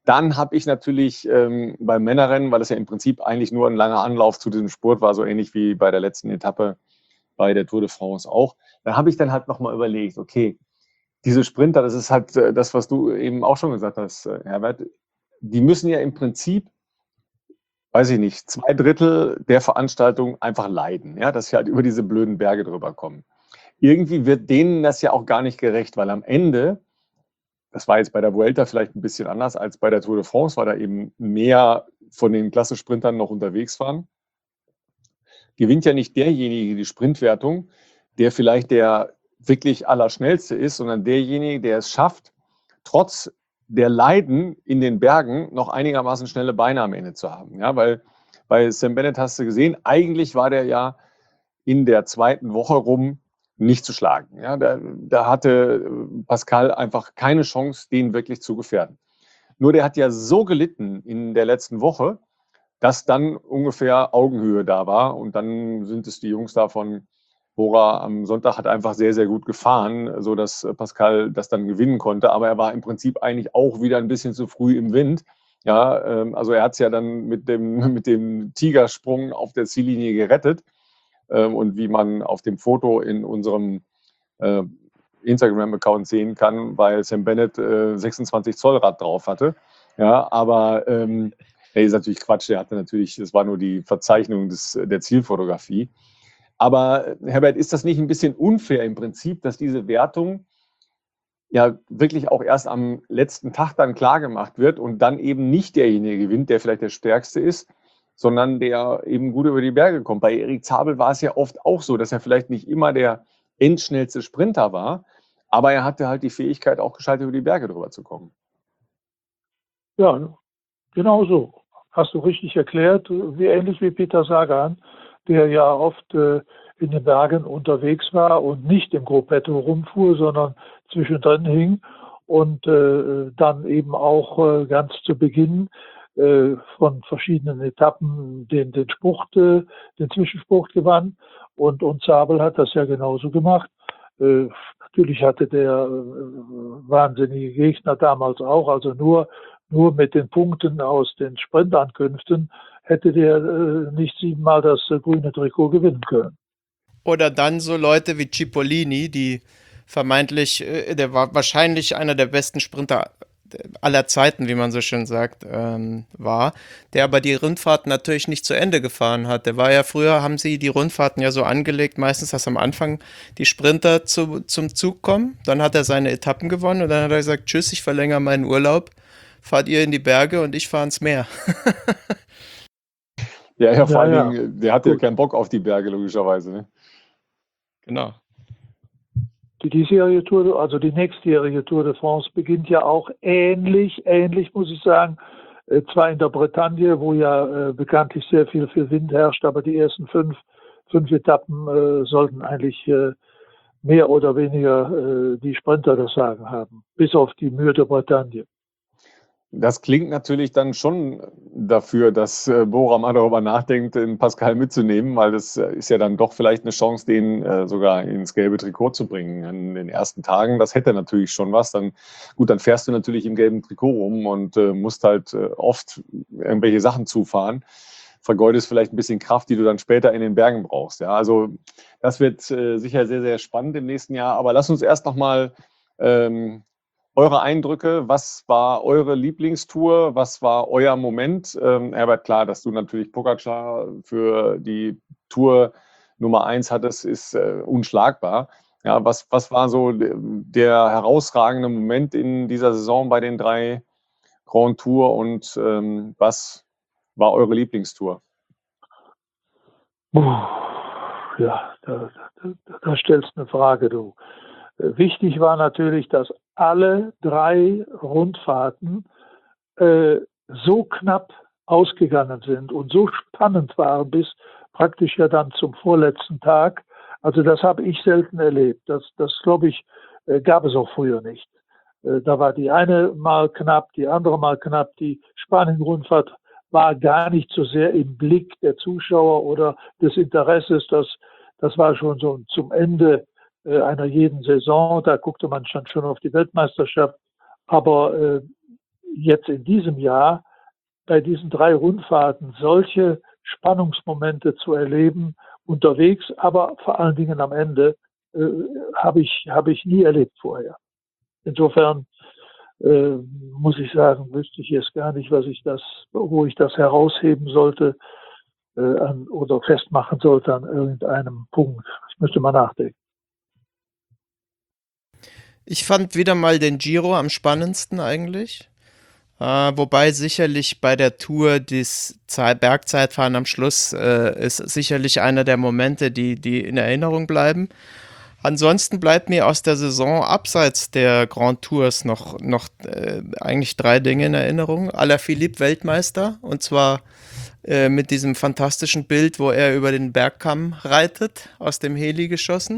Dann habe ich natürlich beim Männerrennen, weil es ja im Prinzip eigentlich nur ein langer Anlauf zu diesem Sport war, so ähnlich wie bei der letzten Etappe bei der Tour de France auch, da habe ich dann halt nochmal überlegt, okay, diese Sprinter, das ist halt das, was du eben auch schon gesagt hast, Herbert, die müssen ja im Prinzip, weiß ich nicht, 2/3 der Veranstaltung einfach leiden, ja, dass sie halt über diese blöden Berge drüber kommen. Irgendwie wird denen das ja auch gar nicht gerecht, weil am Ende, das war jetzt bei der Vuelta vielleicht ein bisschen anders als bei der Tour de France, weil da eben mehr von den Klasse-Sprintern noch unterwegs waren, gewinnt ja nicht derjenige die Sprintwertung, der vielleicht der wirklich Allerschnellste ist, sondern derjenige, der es schafft, trotz der Leiden in den Bergen noch einigermaßen schnelle Beine am Ende zu haben. Ja, weil bei Sam Bennett hast du gesehen, eigentlich war der ja in der zweiten Woche rum nicht zu schlagen. Ja, da hatte Pascal einfach keine Chance, den wirklich zu gefährden. Nur der hat ja so gelitten in der letzten Woche, dass dann ungefähr Augenhöhe da war. Und dann sind es die Jungs da von Bora am Sonntag hat einfach sehr, sehr gut gefahren, sodass Pascal das dann gewinnen konnte. Aber er war im Prinzip eigentlich auch wieder ein bisschen zu früh im Wind. Ja, also er hat es ja dann mit dem Tigersprung auf der Ziellinie gerettet. Und wie man auf dem Foto in unserem Instagram-Account sehen kann, weil Sam Bennett 26 Zoll Rad drauf hatte. Ja, aber ist natürlich Quatsch. Der hatte natürlich, das war nur die Verzeichnung der Zielfotografie. Aber Herbert, ist das nicht ein bisschen unfair im Prinzip, dass diese Wertung ja wirklich auch erst am letzten Tag dann klar gemacht wird und dann eben nicht derjenige gewinnt, der vielleicht der Stärkste ist, sondern der eben gut über die Berge kommt. Bei Erik Zabel war es ja oft auch so, dass er vielleicht nicht immer der endschnellste Sprinter war, aber er hatte halt die Fähigkeit, auch gescheit über die Berge drüber zu kommen. Ja, genau so. Hast du richtig erklärt, ähnlich wie Peter Sagan, der ja oft in den Bergen unterwegs war und nicht im Gruppetto rumfuhr, sondern zwischendrin hing und dann eben auch ganz zu Beginn von verschiedenen Etappen den Zwischenspurt gewann. Und Zabel hat das ja genauso gemacht. Natürlich hatte der wahnsinnige Gegner damals auch, also nur mit den Punkten aus den Sprintankünften hätte der nicht 7-mal das grüne Trikot gewinnen können. Oder dann so Leute wie Cipollini, die vermeintlich, der war wahrscheinlich einer der besten Sprinter aller Zeiten, wie man so schön sagt, war, der aber die Rundfahrten natürlich nicht zu Ende gefahren hat. Der war ja früher, haben sie die Rundfahrten ja so angelegt, meistens, dass am Anfang die Sprinter zum Zug kommen, dann hat er seine Etappen gewonnen und dann hat er gesagt, tschüss, ich verlängere meinen Urlaub, fahrt ihr in die Berge und ich fahre ins Meer. Ja, vor allen Dingen, der hatte ja keinen Bock auf die Berge, logischerweise. Ne? Genau. Die diesjährige Tour, also die nächstjährige Tour de France beginnt ja auch ähnlich muss ich sagen, zwar in der Bretagne, wo ja bekanntlich sehr viel Wind herrscht, aber die ersten fünf Etappen sollten eigentlich mehr oder weniger die Sprinter das Sagen haben, bis auf die Mühe der Bretagne. Das klingt natürlich dann schon dafür, dass Bora mal darüber nachdenkt, den Pascal mitzunehmen, weil das ist ja dann doch vielleicht eine Chance, den sogar ins gelbe Trikot zu bringen in den ersten Tagen. Das hätte natürlich schon was. Dann fährst du natürlich im gelben Trikot rum und musst halt oft irgendwelche Sachen zufahren. Vergeudest vielleicht ein bisschen Kraft, die du dann später in den Bergen brauchst. Ja, also das wird sicher sehr, sehr spannend im nächsten Jahr. Aber lass uns erst nochmal eure Eindrücke, was war eure Lieblingstour, was war euer Moment? Herbert, klar, dass du natürlich Pogačar für die Tour Nummer 1 hattest, ist unschlagbar. Ja, was war so der herausragende Moment in dieser Saison bei den 3 Grand Tour und was war eure Lieblingstour? Ja, da stellst du eine Frage, du. Wichtig war natürlich, dass alle 3 Rundfahrten so knapp ausgegangen sind und so spannend waren bis praktisch ja dann zum vorletzten Tag. Also das habe ich selten erlebt. Das glaube ich, gab es auch früher nicht. Da war die eine mal knapp, die andere mal knapp. Die Spanien-Rundfahrt war gar nicht so sehr im Blick der Zuschauer oder des Interesses. Das war schon so zum Ende einer jeden Saison. Da guckte man schon auf die Weltmeisterschaft. Aber jetzt in diesem Jahr bei diesen 3 Rundfahrten solche Spannungsmomente zu erleben, unterwegs, aber vor allen Dingen am Ende, habe ich nie erlebt vorher. Insofern muss ich sagen, wüsste ich jetzt gar nicht, wo ich das herausheben sollte oder festmachen sollte an irgendeinem Punkt. Ich müsste mal nachdenken. Ich fand wieder mal den Giro am spannendsten eigentlich. Wobei sicherlich bei der Tour das Bergzeitfahren am Schluss ist sicherlich einer der Momente, die in Erinnerung bleiben. Ansonsten bleibt mir aus der Saison abseits der Grand Tours noch eigentlich 3 Dinge in Erinnerung. Alaphilippe Weltmeister, und zwar mit diesem fantastischen Bild, wo er über den Bergkamm reitet, aus dem Heli geschossen.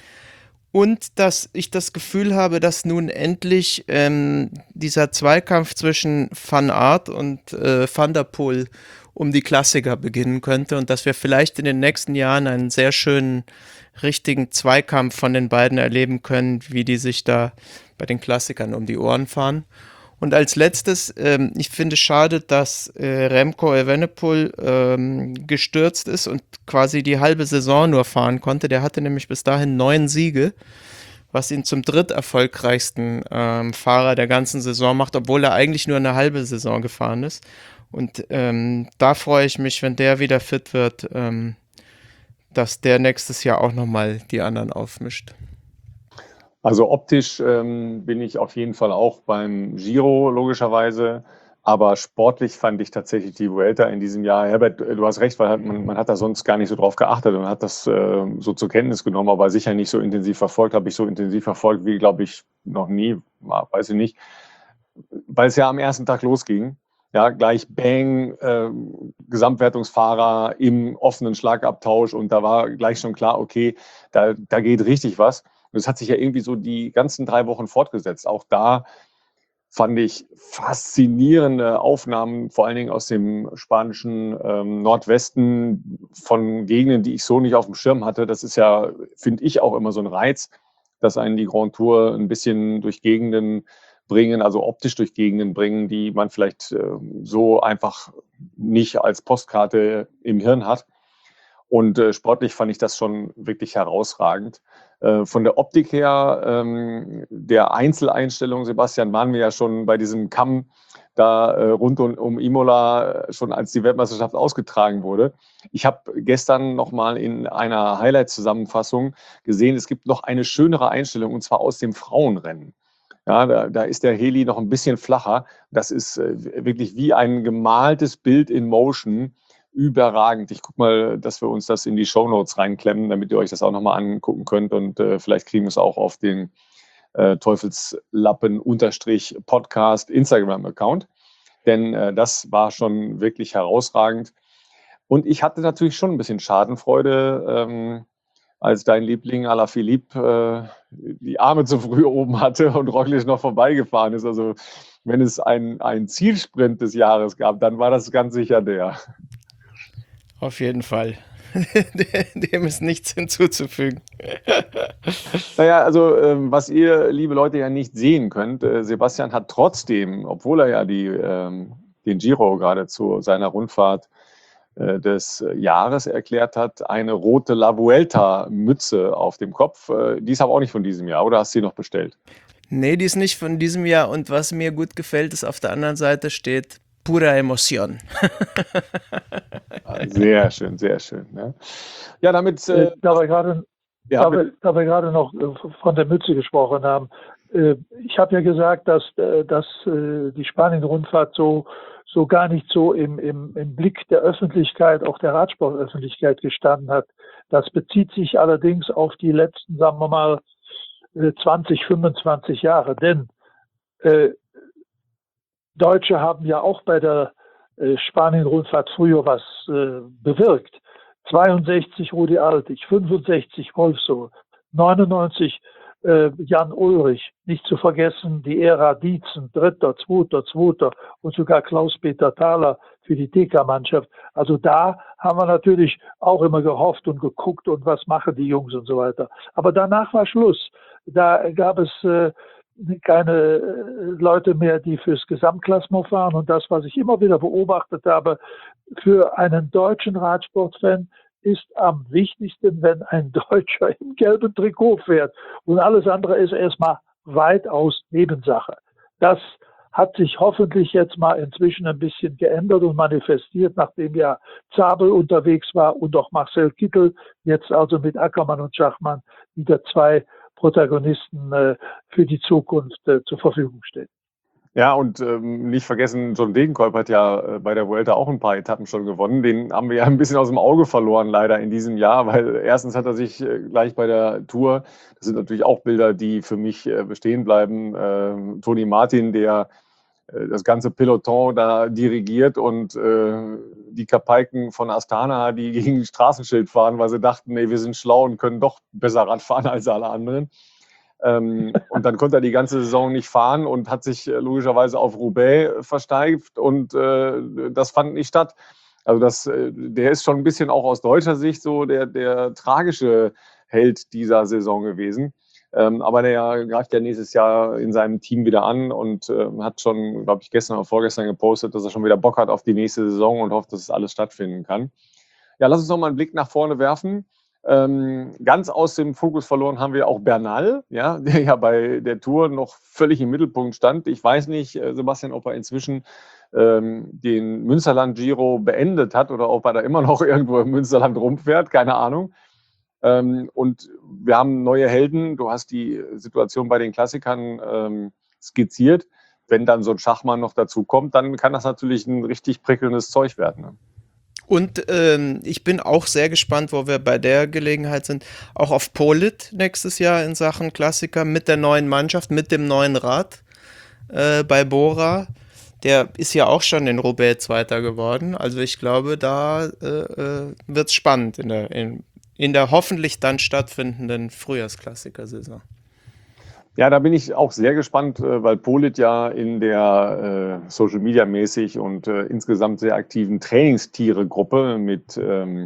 Und dass ich das Gefühl habe, dass nun endlich dieser Zweikampf zwischen Van Aert und Van der Poel um die Klassiker beginnen könnte und dass wir vielleicht in den nächsten Jahren einen sehr schönen, richtigen Zweikampf von den beiden erleben können, wie die sich da bei den Klassikern um die Ohren fahren. Und als letztes, ich finde es schade, dass Remco Evenepoel gestürzt ist und quasi die halbe Saison nur fahren konnte. Der hatte nämlich bis dahin 9 Siege, was ihn zum dritterfolgreichsten Fahrer der ganzen Saison macht, obwohl er eigentlich nur eine halbe Saison gefahren ist. Und da freue ich mich, wenn der wieder fit wird, dass der nächstes Jahr auch nochmal die anderen aufmischt. Also optisch bin ich auf jeden Fall auch beim Giro logischerweise, aber sportlich fand ich tatsächlich die Vuelta in diesem Jahr. Herbert, du hast recht, weil man hat da sonst gar nicht so drauf geachtet und hat das so zur Kenntnis genommen, aber sicher nicht so intensiv verfolgt. Habe ich so intensiv verfolgt wie, glaube ich, noch nie, weiß ich nicht, weil es ja am ersten Tag losging. Ja, gleich Bang, Gesamtwertungsfahrer im offenen Schlagabtausch und da war gleich schon klar, okay, da geht richtig was. Und es hat sich ja irgendwie so die ganzen 3 Wochen fortgesetzt. Auch da fand ich faszinierende Aufnahmen, vor allen Dingen aus dem spanischen Nordwesten von Gegenden, die ich so nicht auf dem Schirm hatte. Das ist ja, finde ich, auch immer so ein Reiz, dass einen die Grand Tour ein bisschen durch Gegenden bringen, also optisch durch Gegenden bringen, die man vielleicht so einfach nicht als Postkarte im Hirn hat. Und sportlich fand ich das schon wirklich herausragend. Von der Optik her, der Einzeleinstellung, Sebastian, waren wir ja schon bei diesem Kamm da rund um Imola, schon als die Weltmeisterschaft ausgetragen wurde. Ich habe gestern nochmal in einer Highlight-Zusammenfassung gesehen, es gibt noch eine schönere Einstellung, und zwar aus dem Frauenrennen. Ja, da ist der Heli noch ein bisschen flacher. Das ist wirklich wie ein gemaltes Bild in Motion. Überragend. Ich gucke mal, dass wir uns das in die Shownotes reinklemmen, damit ihr euch das auch nochmal angucken könnt und vielleicht kriegen wir es auch auf den Teufelslappen-Podcast Instagram-Account, denn das war schon wirklich herausragend. Und ich hatte natürlich schon ein bisschen Schadenfreude, als dein Liebling Alaphilippe die Arme zu früh oben hatte und Roglic noch vorbeigefahren ist. Also wenn es einen Zielsprint des Jahres gab, dann war das ganz sicher der. Auf jeden Fall. Dem ist nichts hinzuzufügen. Naja, also was ihr, liebe Leute, ja nicht sehen könnt, Sebastian hat trotzdem, obwohl er ja den Giro gerade zu seiner Rundfahrt des Jahres erklärt hat, eine rote La Vuelta-Mütze auf dem Kopf. Die ist aber auch nicht von diesem Jahr, oder hast du die noch bestellt? Nee, die ist nicht von diesem Jahr, und was mir gut gefällt, ist, auf der anderen Seite steht pura emoción. Sehr schön, sehr schön. Ne? Ja, damit... Da wir gerade noch von der Mütze gesprochen haben, ich habe ja gesagt, dass die Spanien-Rundfahrt so gar nicht so im Blick der Öffentlichkeit, auch der Radsportöffentlichkeit gestanden hat. Das bezieht sich allerdings auf die letzten, sagen wir mal, 20, 25 Jahre. Denn Deutsche haben ja auch bei der Spanien-Rundfahrt früher was bewirkt. 62 Rudi Altig, 65 Wolfsohl, 99 Jan Ulrich, nicht zu vergessen die Ära Dietzen, Dritter, Zweiter und sogar Klaus-Peter Thaler für die TK-Mannschaft. Also da haben wir natürlich auch immer gehofft und geguckt und was machen die Jungs und so weiter. Aber danach war Schluss. Da gab es Leute mehr, die fürs Gesamtklassement fahren. Und das, was ich immer wieder beobachtet habe, für einen deutschen Radsportfan ist am wichtigsten, wenn ein Deutscher im gelben Trikot fährt. Und alles andere ist erstmal weitaus Nebensache. Das hat sich hoffentlich jetzt mal inzwischen ein bisschen geändert und manifestiert, nachdem ja Zabel unterwegs war und auch Marcel Kittel, jetzt also mit Ackermann und Schachmann wieder zwei Protagonisten für die Zukunft zur Verfügung stehen. Ja, und nicht vergessen, John Degenkolb hat ja bei der Vuelta auch ein paar Etappen schon gewonnen. Den haben wir ja ein bisschen aus dem Auge verloren, leider in diesem Jahr, weil erstens hat er sich gleich bei der Tour, das sind natürlich auch Bilder, die für mich bestehen bleiben, Toni Martin, der das ganze Peloton da dirigiert und die Kapaiken von Astana, die gegen ein Straßenschild fahren, weil sie dachten, nee, wir sind schlau und können doch besser Radfahren als alle anderen. Und dann konnte er die ganze Saison nicht fahren und hat sich logischerweise auf Roubaix versteift und das fand nicht statt. Also der ist schon ein bisschen auch aus deutscher Sicht so der tragische Held dieser Saison gewesen. Aber der greift ja nächstes Jahr in seinem Team wieder an und hat schon, glaube ich, gestern oder vorgestern gepostet, dass er schon wieder Bock hat auf die nächste Saison und hofft, dass es alles stattfinden kann. Ja, lass uns noch mal einen Blick nach vorne werfen. Ganz aus dem Fokus verloren haben wir auch Bernal, ja, der ja bei der Tour noch völlig im Mittelpunkt stand. Ich weiß nicht, Sebastian, ob er inzwischen den Münsterland-Giro beendet hat oder ob er da immer noch irgendwo im Münsterland rumfährt, keine Ahnung. Und wir haben neue Helden. Du hast die Situation bei den Klassikern skizziert. Wenn dann so ein Schachmann noch dazu kommt, dann kann das natürlich ein richtig prickelndes Zeug werden. Ne? Und ich bin auch sehr gespannt, wo wir bei der Gelegenheit sind, auch auf Politt nächstes Jahr in Sachen Klassiker mit der neuen Mannschaft, mit dem neuen Rad bei Bora. Der ist ja auch schon in Roubaix Zweiter geworden. Also ich glaube, da wird es spannend in der hoffentlich dann stattfindenden Frühjahrsklassiker-Saison. Ja, da bin ich auch sehr gespannt, weil Politt ja in der Social Media mäßig und insgesamt sehr aktiven Trainingstiere-Gruppe mit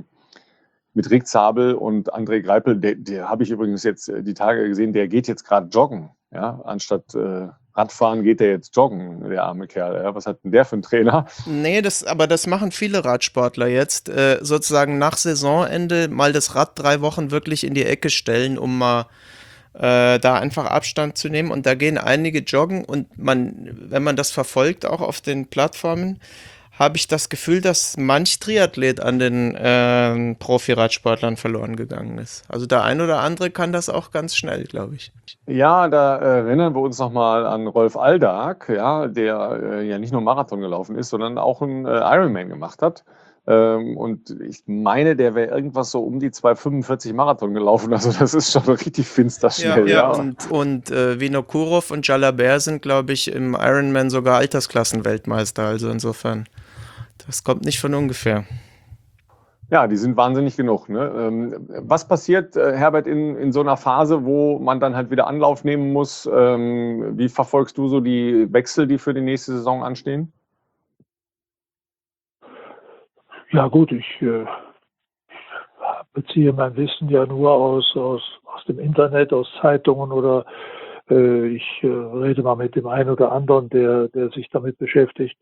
Rick Zabel und André Greipel, der habe ich übrigens jetzt die Tage gesehen, der geht jetzt gerade joggen. Ja? Anstatt Radfahren geht er jetzt joggen, der arme Kerl. Ja? Was hat denn der für einen Trainer? Nee, aber das machen viele Radsportler jetzt. Sozusagen nach Saisonende mal das Rad 3 Wochen wirklich in die Ecke stellen, um mal da einfach Abstand zu nehmen. Und da gehen einige joggen und wenn man das verfolgt, auch auf den Plattformen, habe ich das Gefühl, dass manch Triathlet an den Profi-Radsportlern verloren gegangen ist. Also der ein oder andere kann das auch ganz schnell, glaube ich. Ja, da erinnern wir uns nochmal an Rolf Aldag, ja, der ja nicht nur Marathon gelaufen ist, sondern auch einen Ironman gemacht hat. Und ich meine, der wäre irgendwas so um die 2,45 Marathon gelaufen. Also das ist schon richtig finster schnell. Ja. Und Vinokurov und Jalabert sind, glaube ich, im Ironman sogar Altersklassenweltmeister. Also insofern, das kommt nicht von ungefähr. Ja, die sind wahnsinnig genug. Ne? Was passiert, Herbert, in so einer Phase, wo man dann halt wieder Anlauf nehmen muss? Wie verfolgst du so die Wechsel, die für die nächste Saison anstehen? Ja gut, ich beziehe mein Wissen ja nur aus dem Internet, aus Zeitungen oder ich rede mal mit dem einen oder anderen, der sich damit beschäftigt.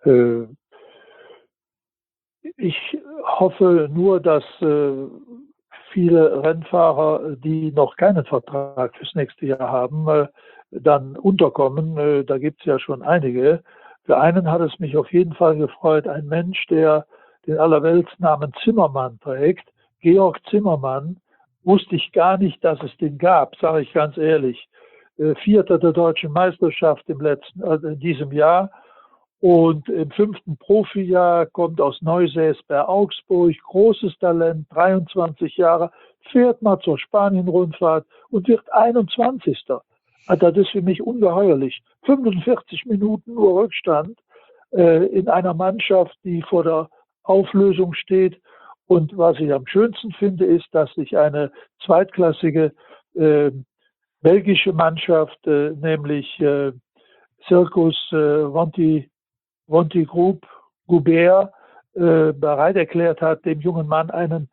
Ich hoffe nur, dass viele Rennfahrer, die noch keinen Vertrag fürs nächste Jahr haben, dann unterkommen. Da gibt es ja schon einige. Für einen hat es mich auf jeden Fall gefreut, ein Mensch, der den Allerweltsnamen Zimmermann trägt, Georg Zimmermann, wusste ich gar nicht, dass es den gab, sage ich ganz ehrlich. Vierter der deutschen Meisterschaft in diesem Jahr und im 5. Profijahr kommt aus Neusäß bei Augsburg, großes Talent, 23 Jahre, fährt mal zur Spanien-Rundfahrt und wird 21. Also das ist für mich ungeheuerlich. 45 Minuten nur Rückstand in einer Mannschaft, die vor der Auflösung steht. Und was ich am schönsten finde, ist, dass sich eine zweitklassige belgische Mannschaft, nämlich Circus Vonti Group, Goubert, bereit erklärt hat, dem jungen Mann einen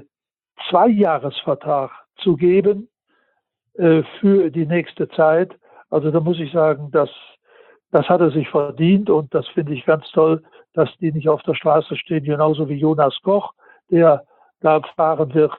2-Jahresvertrag zu geben für die nächste Zeit. Also da muss ich sagen, das hat er sich verdient und das finde ich ganz toll, dass die nicht auf der Straße stehen, genauso wie Jonas Koch, der da fahren wird.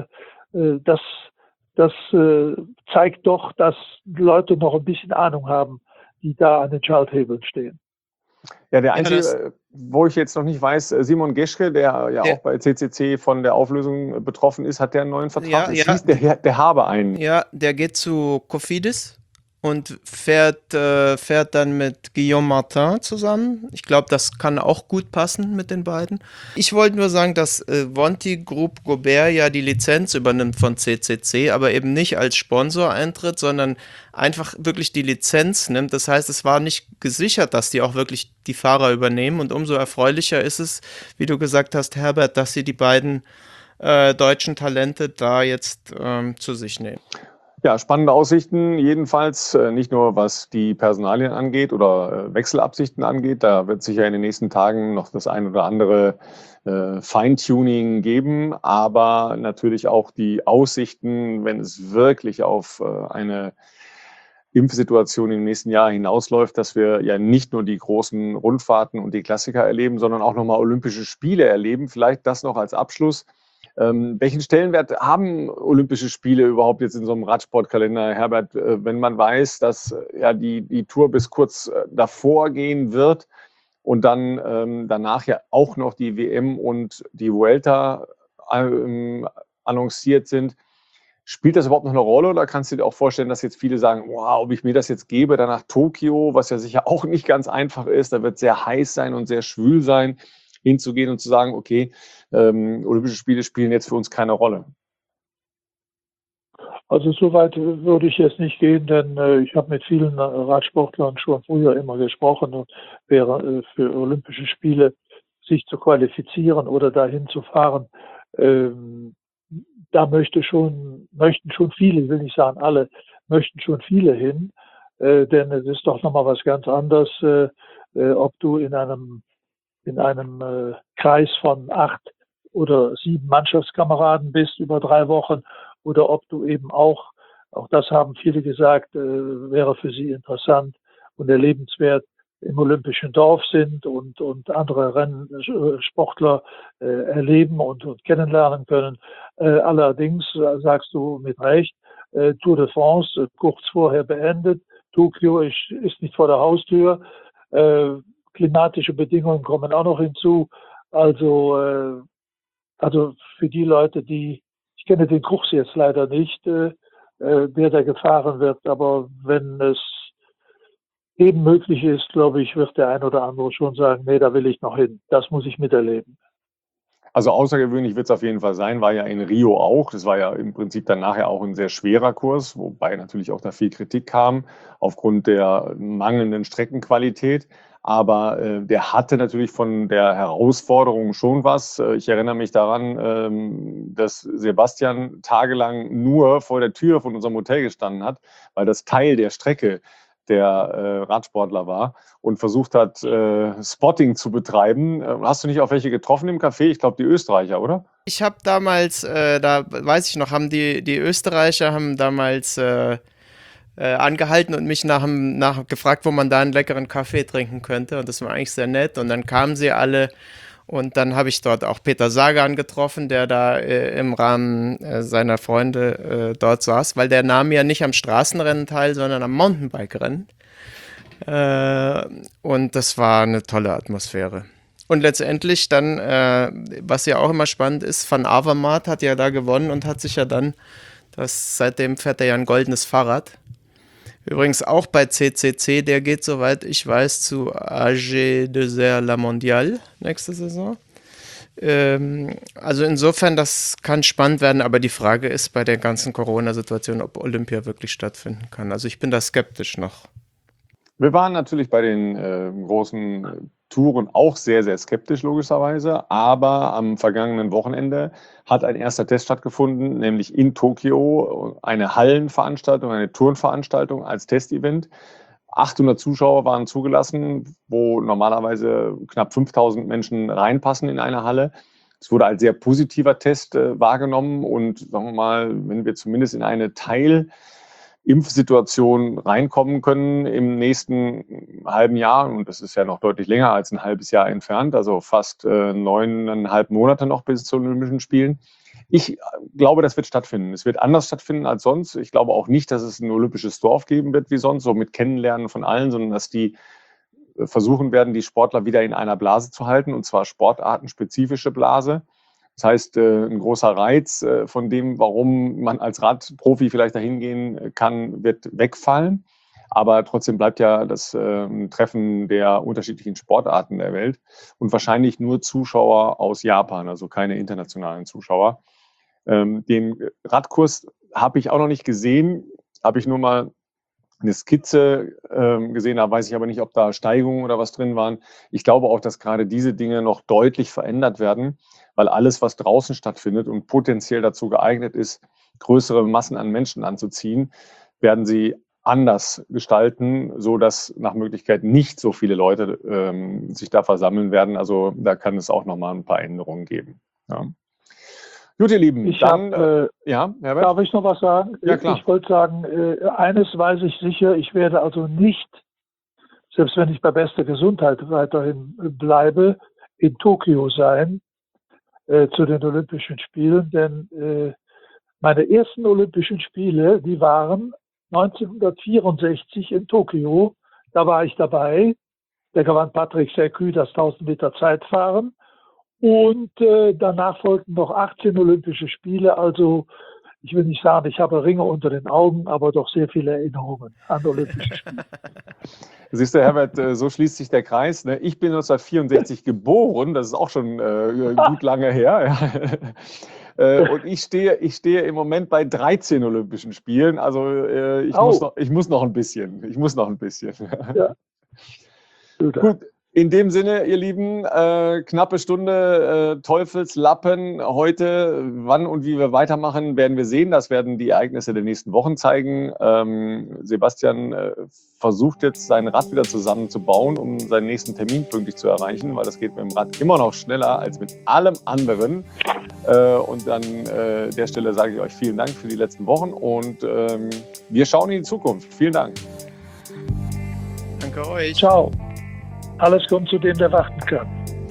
Das zeigt doch, dass Leute noch ein bisschen Ahnung haben, die da an den Schalthebeln stehen. Ja, der Ja, einzige, das, wo ich jetzt noch nicht weiß, Simon Geschke, der ja der, auch bei CCC von der Auflösung betroffen ist, hat der einen neuen Vertrag? ja, Es ja, hieß, der habe einen. ja, der geht zu Cofidis und fährt dann mit Guillaume Martin zusammen. Ich glaube, das kann auch gut passen mit den beiden. Ich wollte nur sagen, dass Vonti Group Gobert ja die Lizenz übernimmt von CCC, aber eben nicht als Sponsor eintritt, sondern einfach wirklich die Lizenz nimmt. Das heißt, es war nicht gesichert, dass die auch wirklich die Fahrer übernehmen. Und umso erfreulicher ist es, wie du gesagt hast, Herbert, dass sie die beiden deutschen Talente da jetzt zu sich nehmen. Ja, spannende Aussichten jedenfalls, nicht nur was die Personalien angeht oder Wechselabsichten angeht. Da wird sicher in den nächsten Tagen noch das ein oder andere Feintuning geben, aber natürlich auch die Aussichten, wenn es wirklich auf eine Impfsituation im nächsten Jahr hinausläuft, dass wir ja nicht nur die großen Rundfahrten und die Klassiker erleben, sondern auch nochmal Olympische Spiele erleben. Vielleicht das noch als Abschluss. Welchen Stellenwert haben Olympische Spiele überhaupt jetzt in so einem Radsportkalender, Herbert, wenn man weiß, dass ja die Tour bis kurz davor gehen wird und dann danach ja auch noch die WM und die Vuelta annonciert sind? Spielt das überhaupt noch eine Rolle oder kannst du dir auch vorstellen, dass jetzt viele sagen, wow, ob ich mir das jetzt gebe, dann nach Tokio, was ja sicher auch nicht ganz einfach ist, da wird sehr heiß sein und sehr schwül sein, hinzugehen und zu sagen, okay, Olympische Spiele spielen jetzt für uns keine Rolle? Also so weit würde ich jetzt nicht gehen, denn ich habe mit vielen Radsportlern schon früher immer gesprochen und wäre für Olympische Spiele sich zu qualifizieren oder dahin zu fahren, da möchten schon viele, ich will nicht sagen alle, möchten schon viele hin, denn es ist doch nochmal was ganz anderes, ob du in einem Kreis von 8 oder 7 Mannschaftskameraden bist über 3 Wochen oder ob du eben auch das haben viele gesagt, wäre für sie interessant und erlebenswert, im Olympischen Dorf sind und andere Rennsportler erleben und kennenlernen können. Allerdings sagst du mit Recht, Tour de France kurz vorher beendet, Tokio ist nicht vor der Haustür, klimatische Bedingungen kommen auch noch hinzu. Also für die Leute, ich kenne den Kurs jetzt leider nicht, wer da gefahren wird, aber wenn es eben möglich ist, glaube ich, wird der ein oder andere schon sagen, nee, da will ich noch hin. Das muss ich miterleben. Also außergewöhnlich wird es auf jeden Fall sein, war ja in Rio auch. Das war ja im Prinzip dann nachher auch ein sehr schwerer Kurs, wobei natürlich auch da viel Kritik kam aufgrund der mangelnden Streckenqualität. Aber der hatte natürlich von der Herausforderung schon was. Ich erinnere mich daran, dass Sebastian tagelang nur vor der Tür von unserem Hotel gestanden hat, weil das Teil der Strecke der Radsportler war und versucht hat, Spotting zu betreiben. Hast du nicht auf welche getroffen im Café? Ich glaube, die Österreicher, oder? Ich habe damals, da weiß ich noch, haben die Österreicher haben damals angehalten und mich nach gefragt, wo man da einen leckeren Kaffee trinken könnte. Und das war eigentlich sehr nett. Und dann kamen sie alle. Und dann habe ich dort auch Peter Sagan getroffen, der da im Rahmen seiner Freunde dort saß, weil der nahm ja nicht am Straßenrennen teil, sondern am Mountainbike-Rennen. Und das war eine tolle Atmosphäre. Und letztendlich dann, was ja auch immer spannend ist, Van Avermaet hat ja da gewonnen und hat sich ja dann, seitdem fährt er ja ein goldenes Fahrrad. Übrigens auch bei CCC, der geht, soweit ich weiß, zu AG2R La Mondiale nächste Saison. Also insofern, das kann spannend werden, aber die Frage ist bei der ganzen Corona-Situation, ob Olympia wirklich stattfinden kann. Also ich bin da skeptisch noch. Wir waren natürlich bei den großen Touren auch sehr, sehr skeptisch, logischerweise. Aber am vergangenen Wochenende hat ein erster Test stattgefunden, nämlich in Tokio, eine Hallenveranstaltung, eine Turnveranstaltung als Testevent. 800 Zuschauer waren zugelassen, wo normalerweise knapp 5000 Menschen reinpassen in eine Halle. Es wurde als sehr positiver Test wahrgenommen und sagen wir mal, wenn wir zumindest in eine Impfsituation reinkommen können im nächsten halben Jahr. Und das ist ja noch deutlich länger als ein halbes Jahr entfernt, also fast 9,5 Monate noch bis zu den Olympischen Spielen. Ich glaube, das wird stattfinden. Es wird anders stattfinden als sonst. Ich glaube auch nicht, dass es ein olympisches Dorf geben wird wie sonst, so mit Kennenlernen von allen, sondern dass die versuchen werden, die Sportler wieder in einer Blase zu halten, und zwar sportartenspezifische Blase. Das heißt, ein großer Reiz von dem, warum man als Radprofi vielleicht dahin gehen kann, wird wegfallen. Aber trotzdem bleibt ja das Treffen der unterschiedlichen Sportarten der Welt und wahrscheinlich nur Zuschauer aus Japan, also keine internationalen Zuschauer. Den Radkurs habe ich auch noch nicht gesehen, habe ich nur mal eine Skizze gesehen, da weiß ich aber nicht, ob da Steigungen oder was drin waren. Ich glaube auch, dass gerade diese Dinge noch deutlich verändert werden, weil alles, was draußen stattfindet und potenziell dazu geeignet ist, größere Massen an Menschen anzuziehen, werden sie anders gestalten, so dass nach Möglichkeit nicht so viele Leute sich da versammeln werden. Also da kann es auch nochmal ein paar Änderungen geben. Ja. Gut, ihr Lieben, ja, Herbert? Darf ich noch was sagen? Ja, klar. Ich wollte sagen, eines weiß ich sicher, ich werde also nicht, selbst wenn ich bei bester Gesundheit weiterhin bleibe, in Tokio sein zu den Olympischen Spielen, denn meine ersten Olympischen Spiele, die waren 1964 in Tokio. Da war ich dabei. Da gewann Patrick Sercu das 1000 Meter Zeitfahren. Und danach folgten noch 18 Olympische Spiele. Also ich will nicht sagen, ich habe Ringe unter den Augen, aber doch sehr viele Erinnerungen an Olympische Spiele. Siehst du, Herbert, so schließt sich der Kreis. Ne? Ich bin 1964 geboren, das ist auch schon gut lange her. Ja. Und ich stehe im Moment bei 13 Olympischen Spielen. Also ich muss noch ein bisschen. Ja. Gut. In dem Sinne, ihr Lieben, knappe Stunde Teufelslappen heute. Wann und wie wir weitermachen, werden wir sehen. Das werden die Ereignisse der nächsten Wochen zeigen. Sebastian versucht jetzt, sein Rad wieder zusammenzubauen, um seinen nächsten Termin pünktlich zu erreichen, weil das geht mit dem Rad immer noch schneller als mit allem anderen. Und an der Stelle sage ich euch vielen Dank für die letzten Wochen und wir schauen in die Zukunft. Vielen Dank. Danke euch. Ciao. Alles kommt zu dem, der warten kann.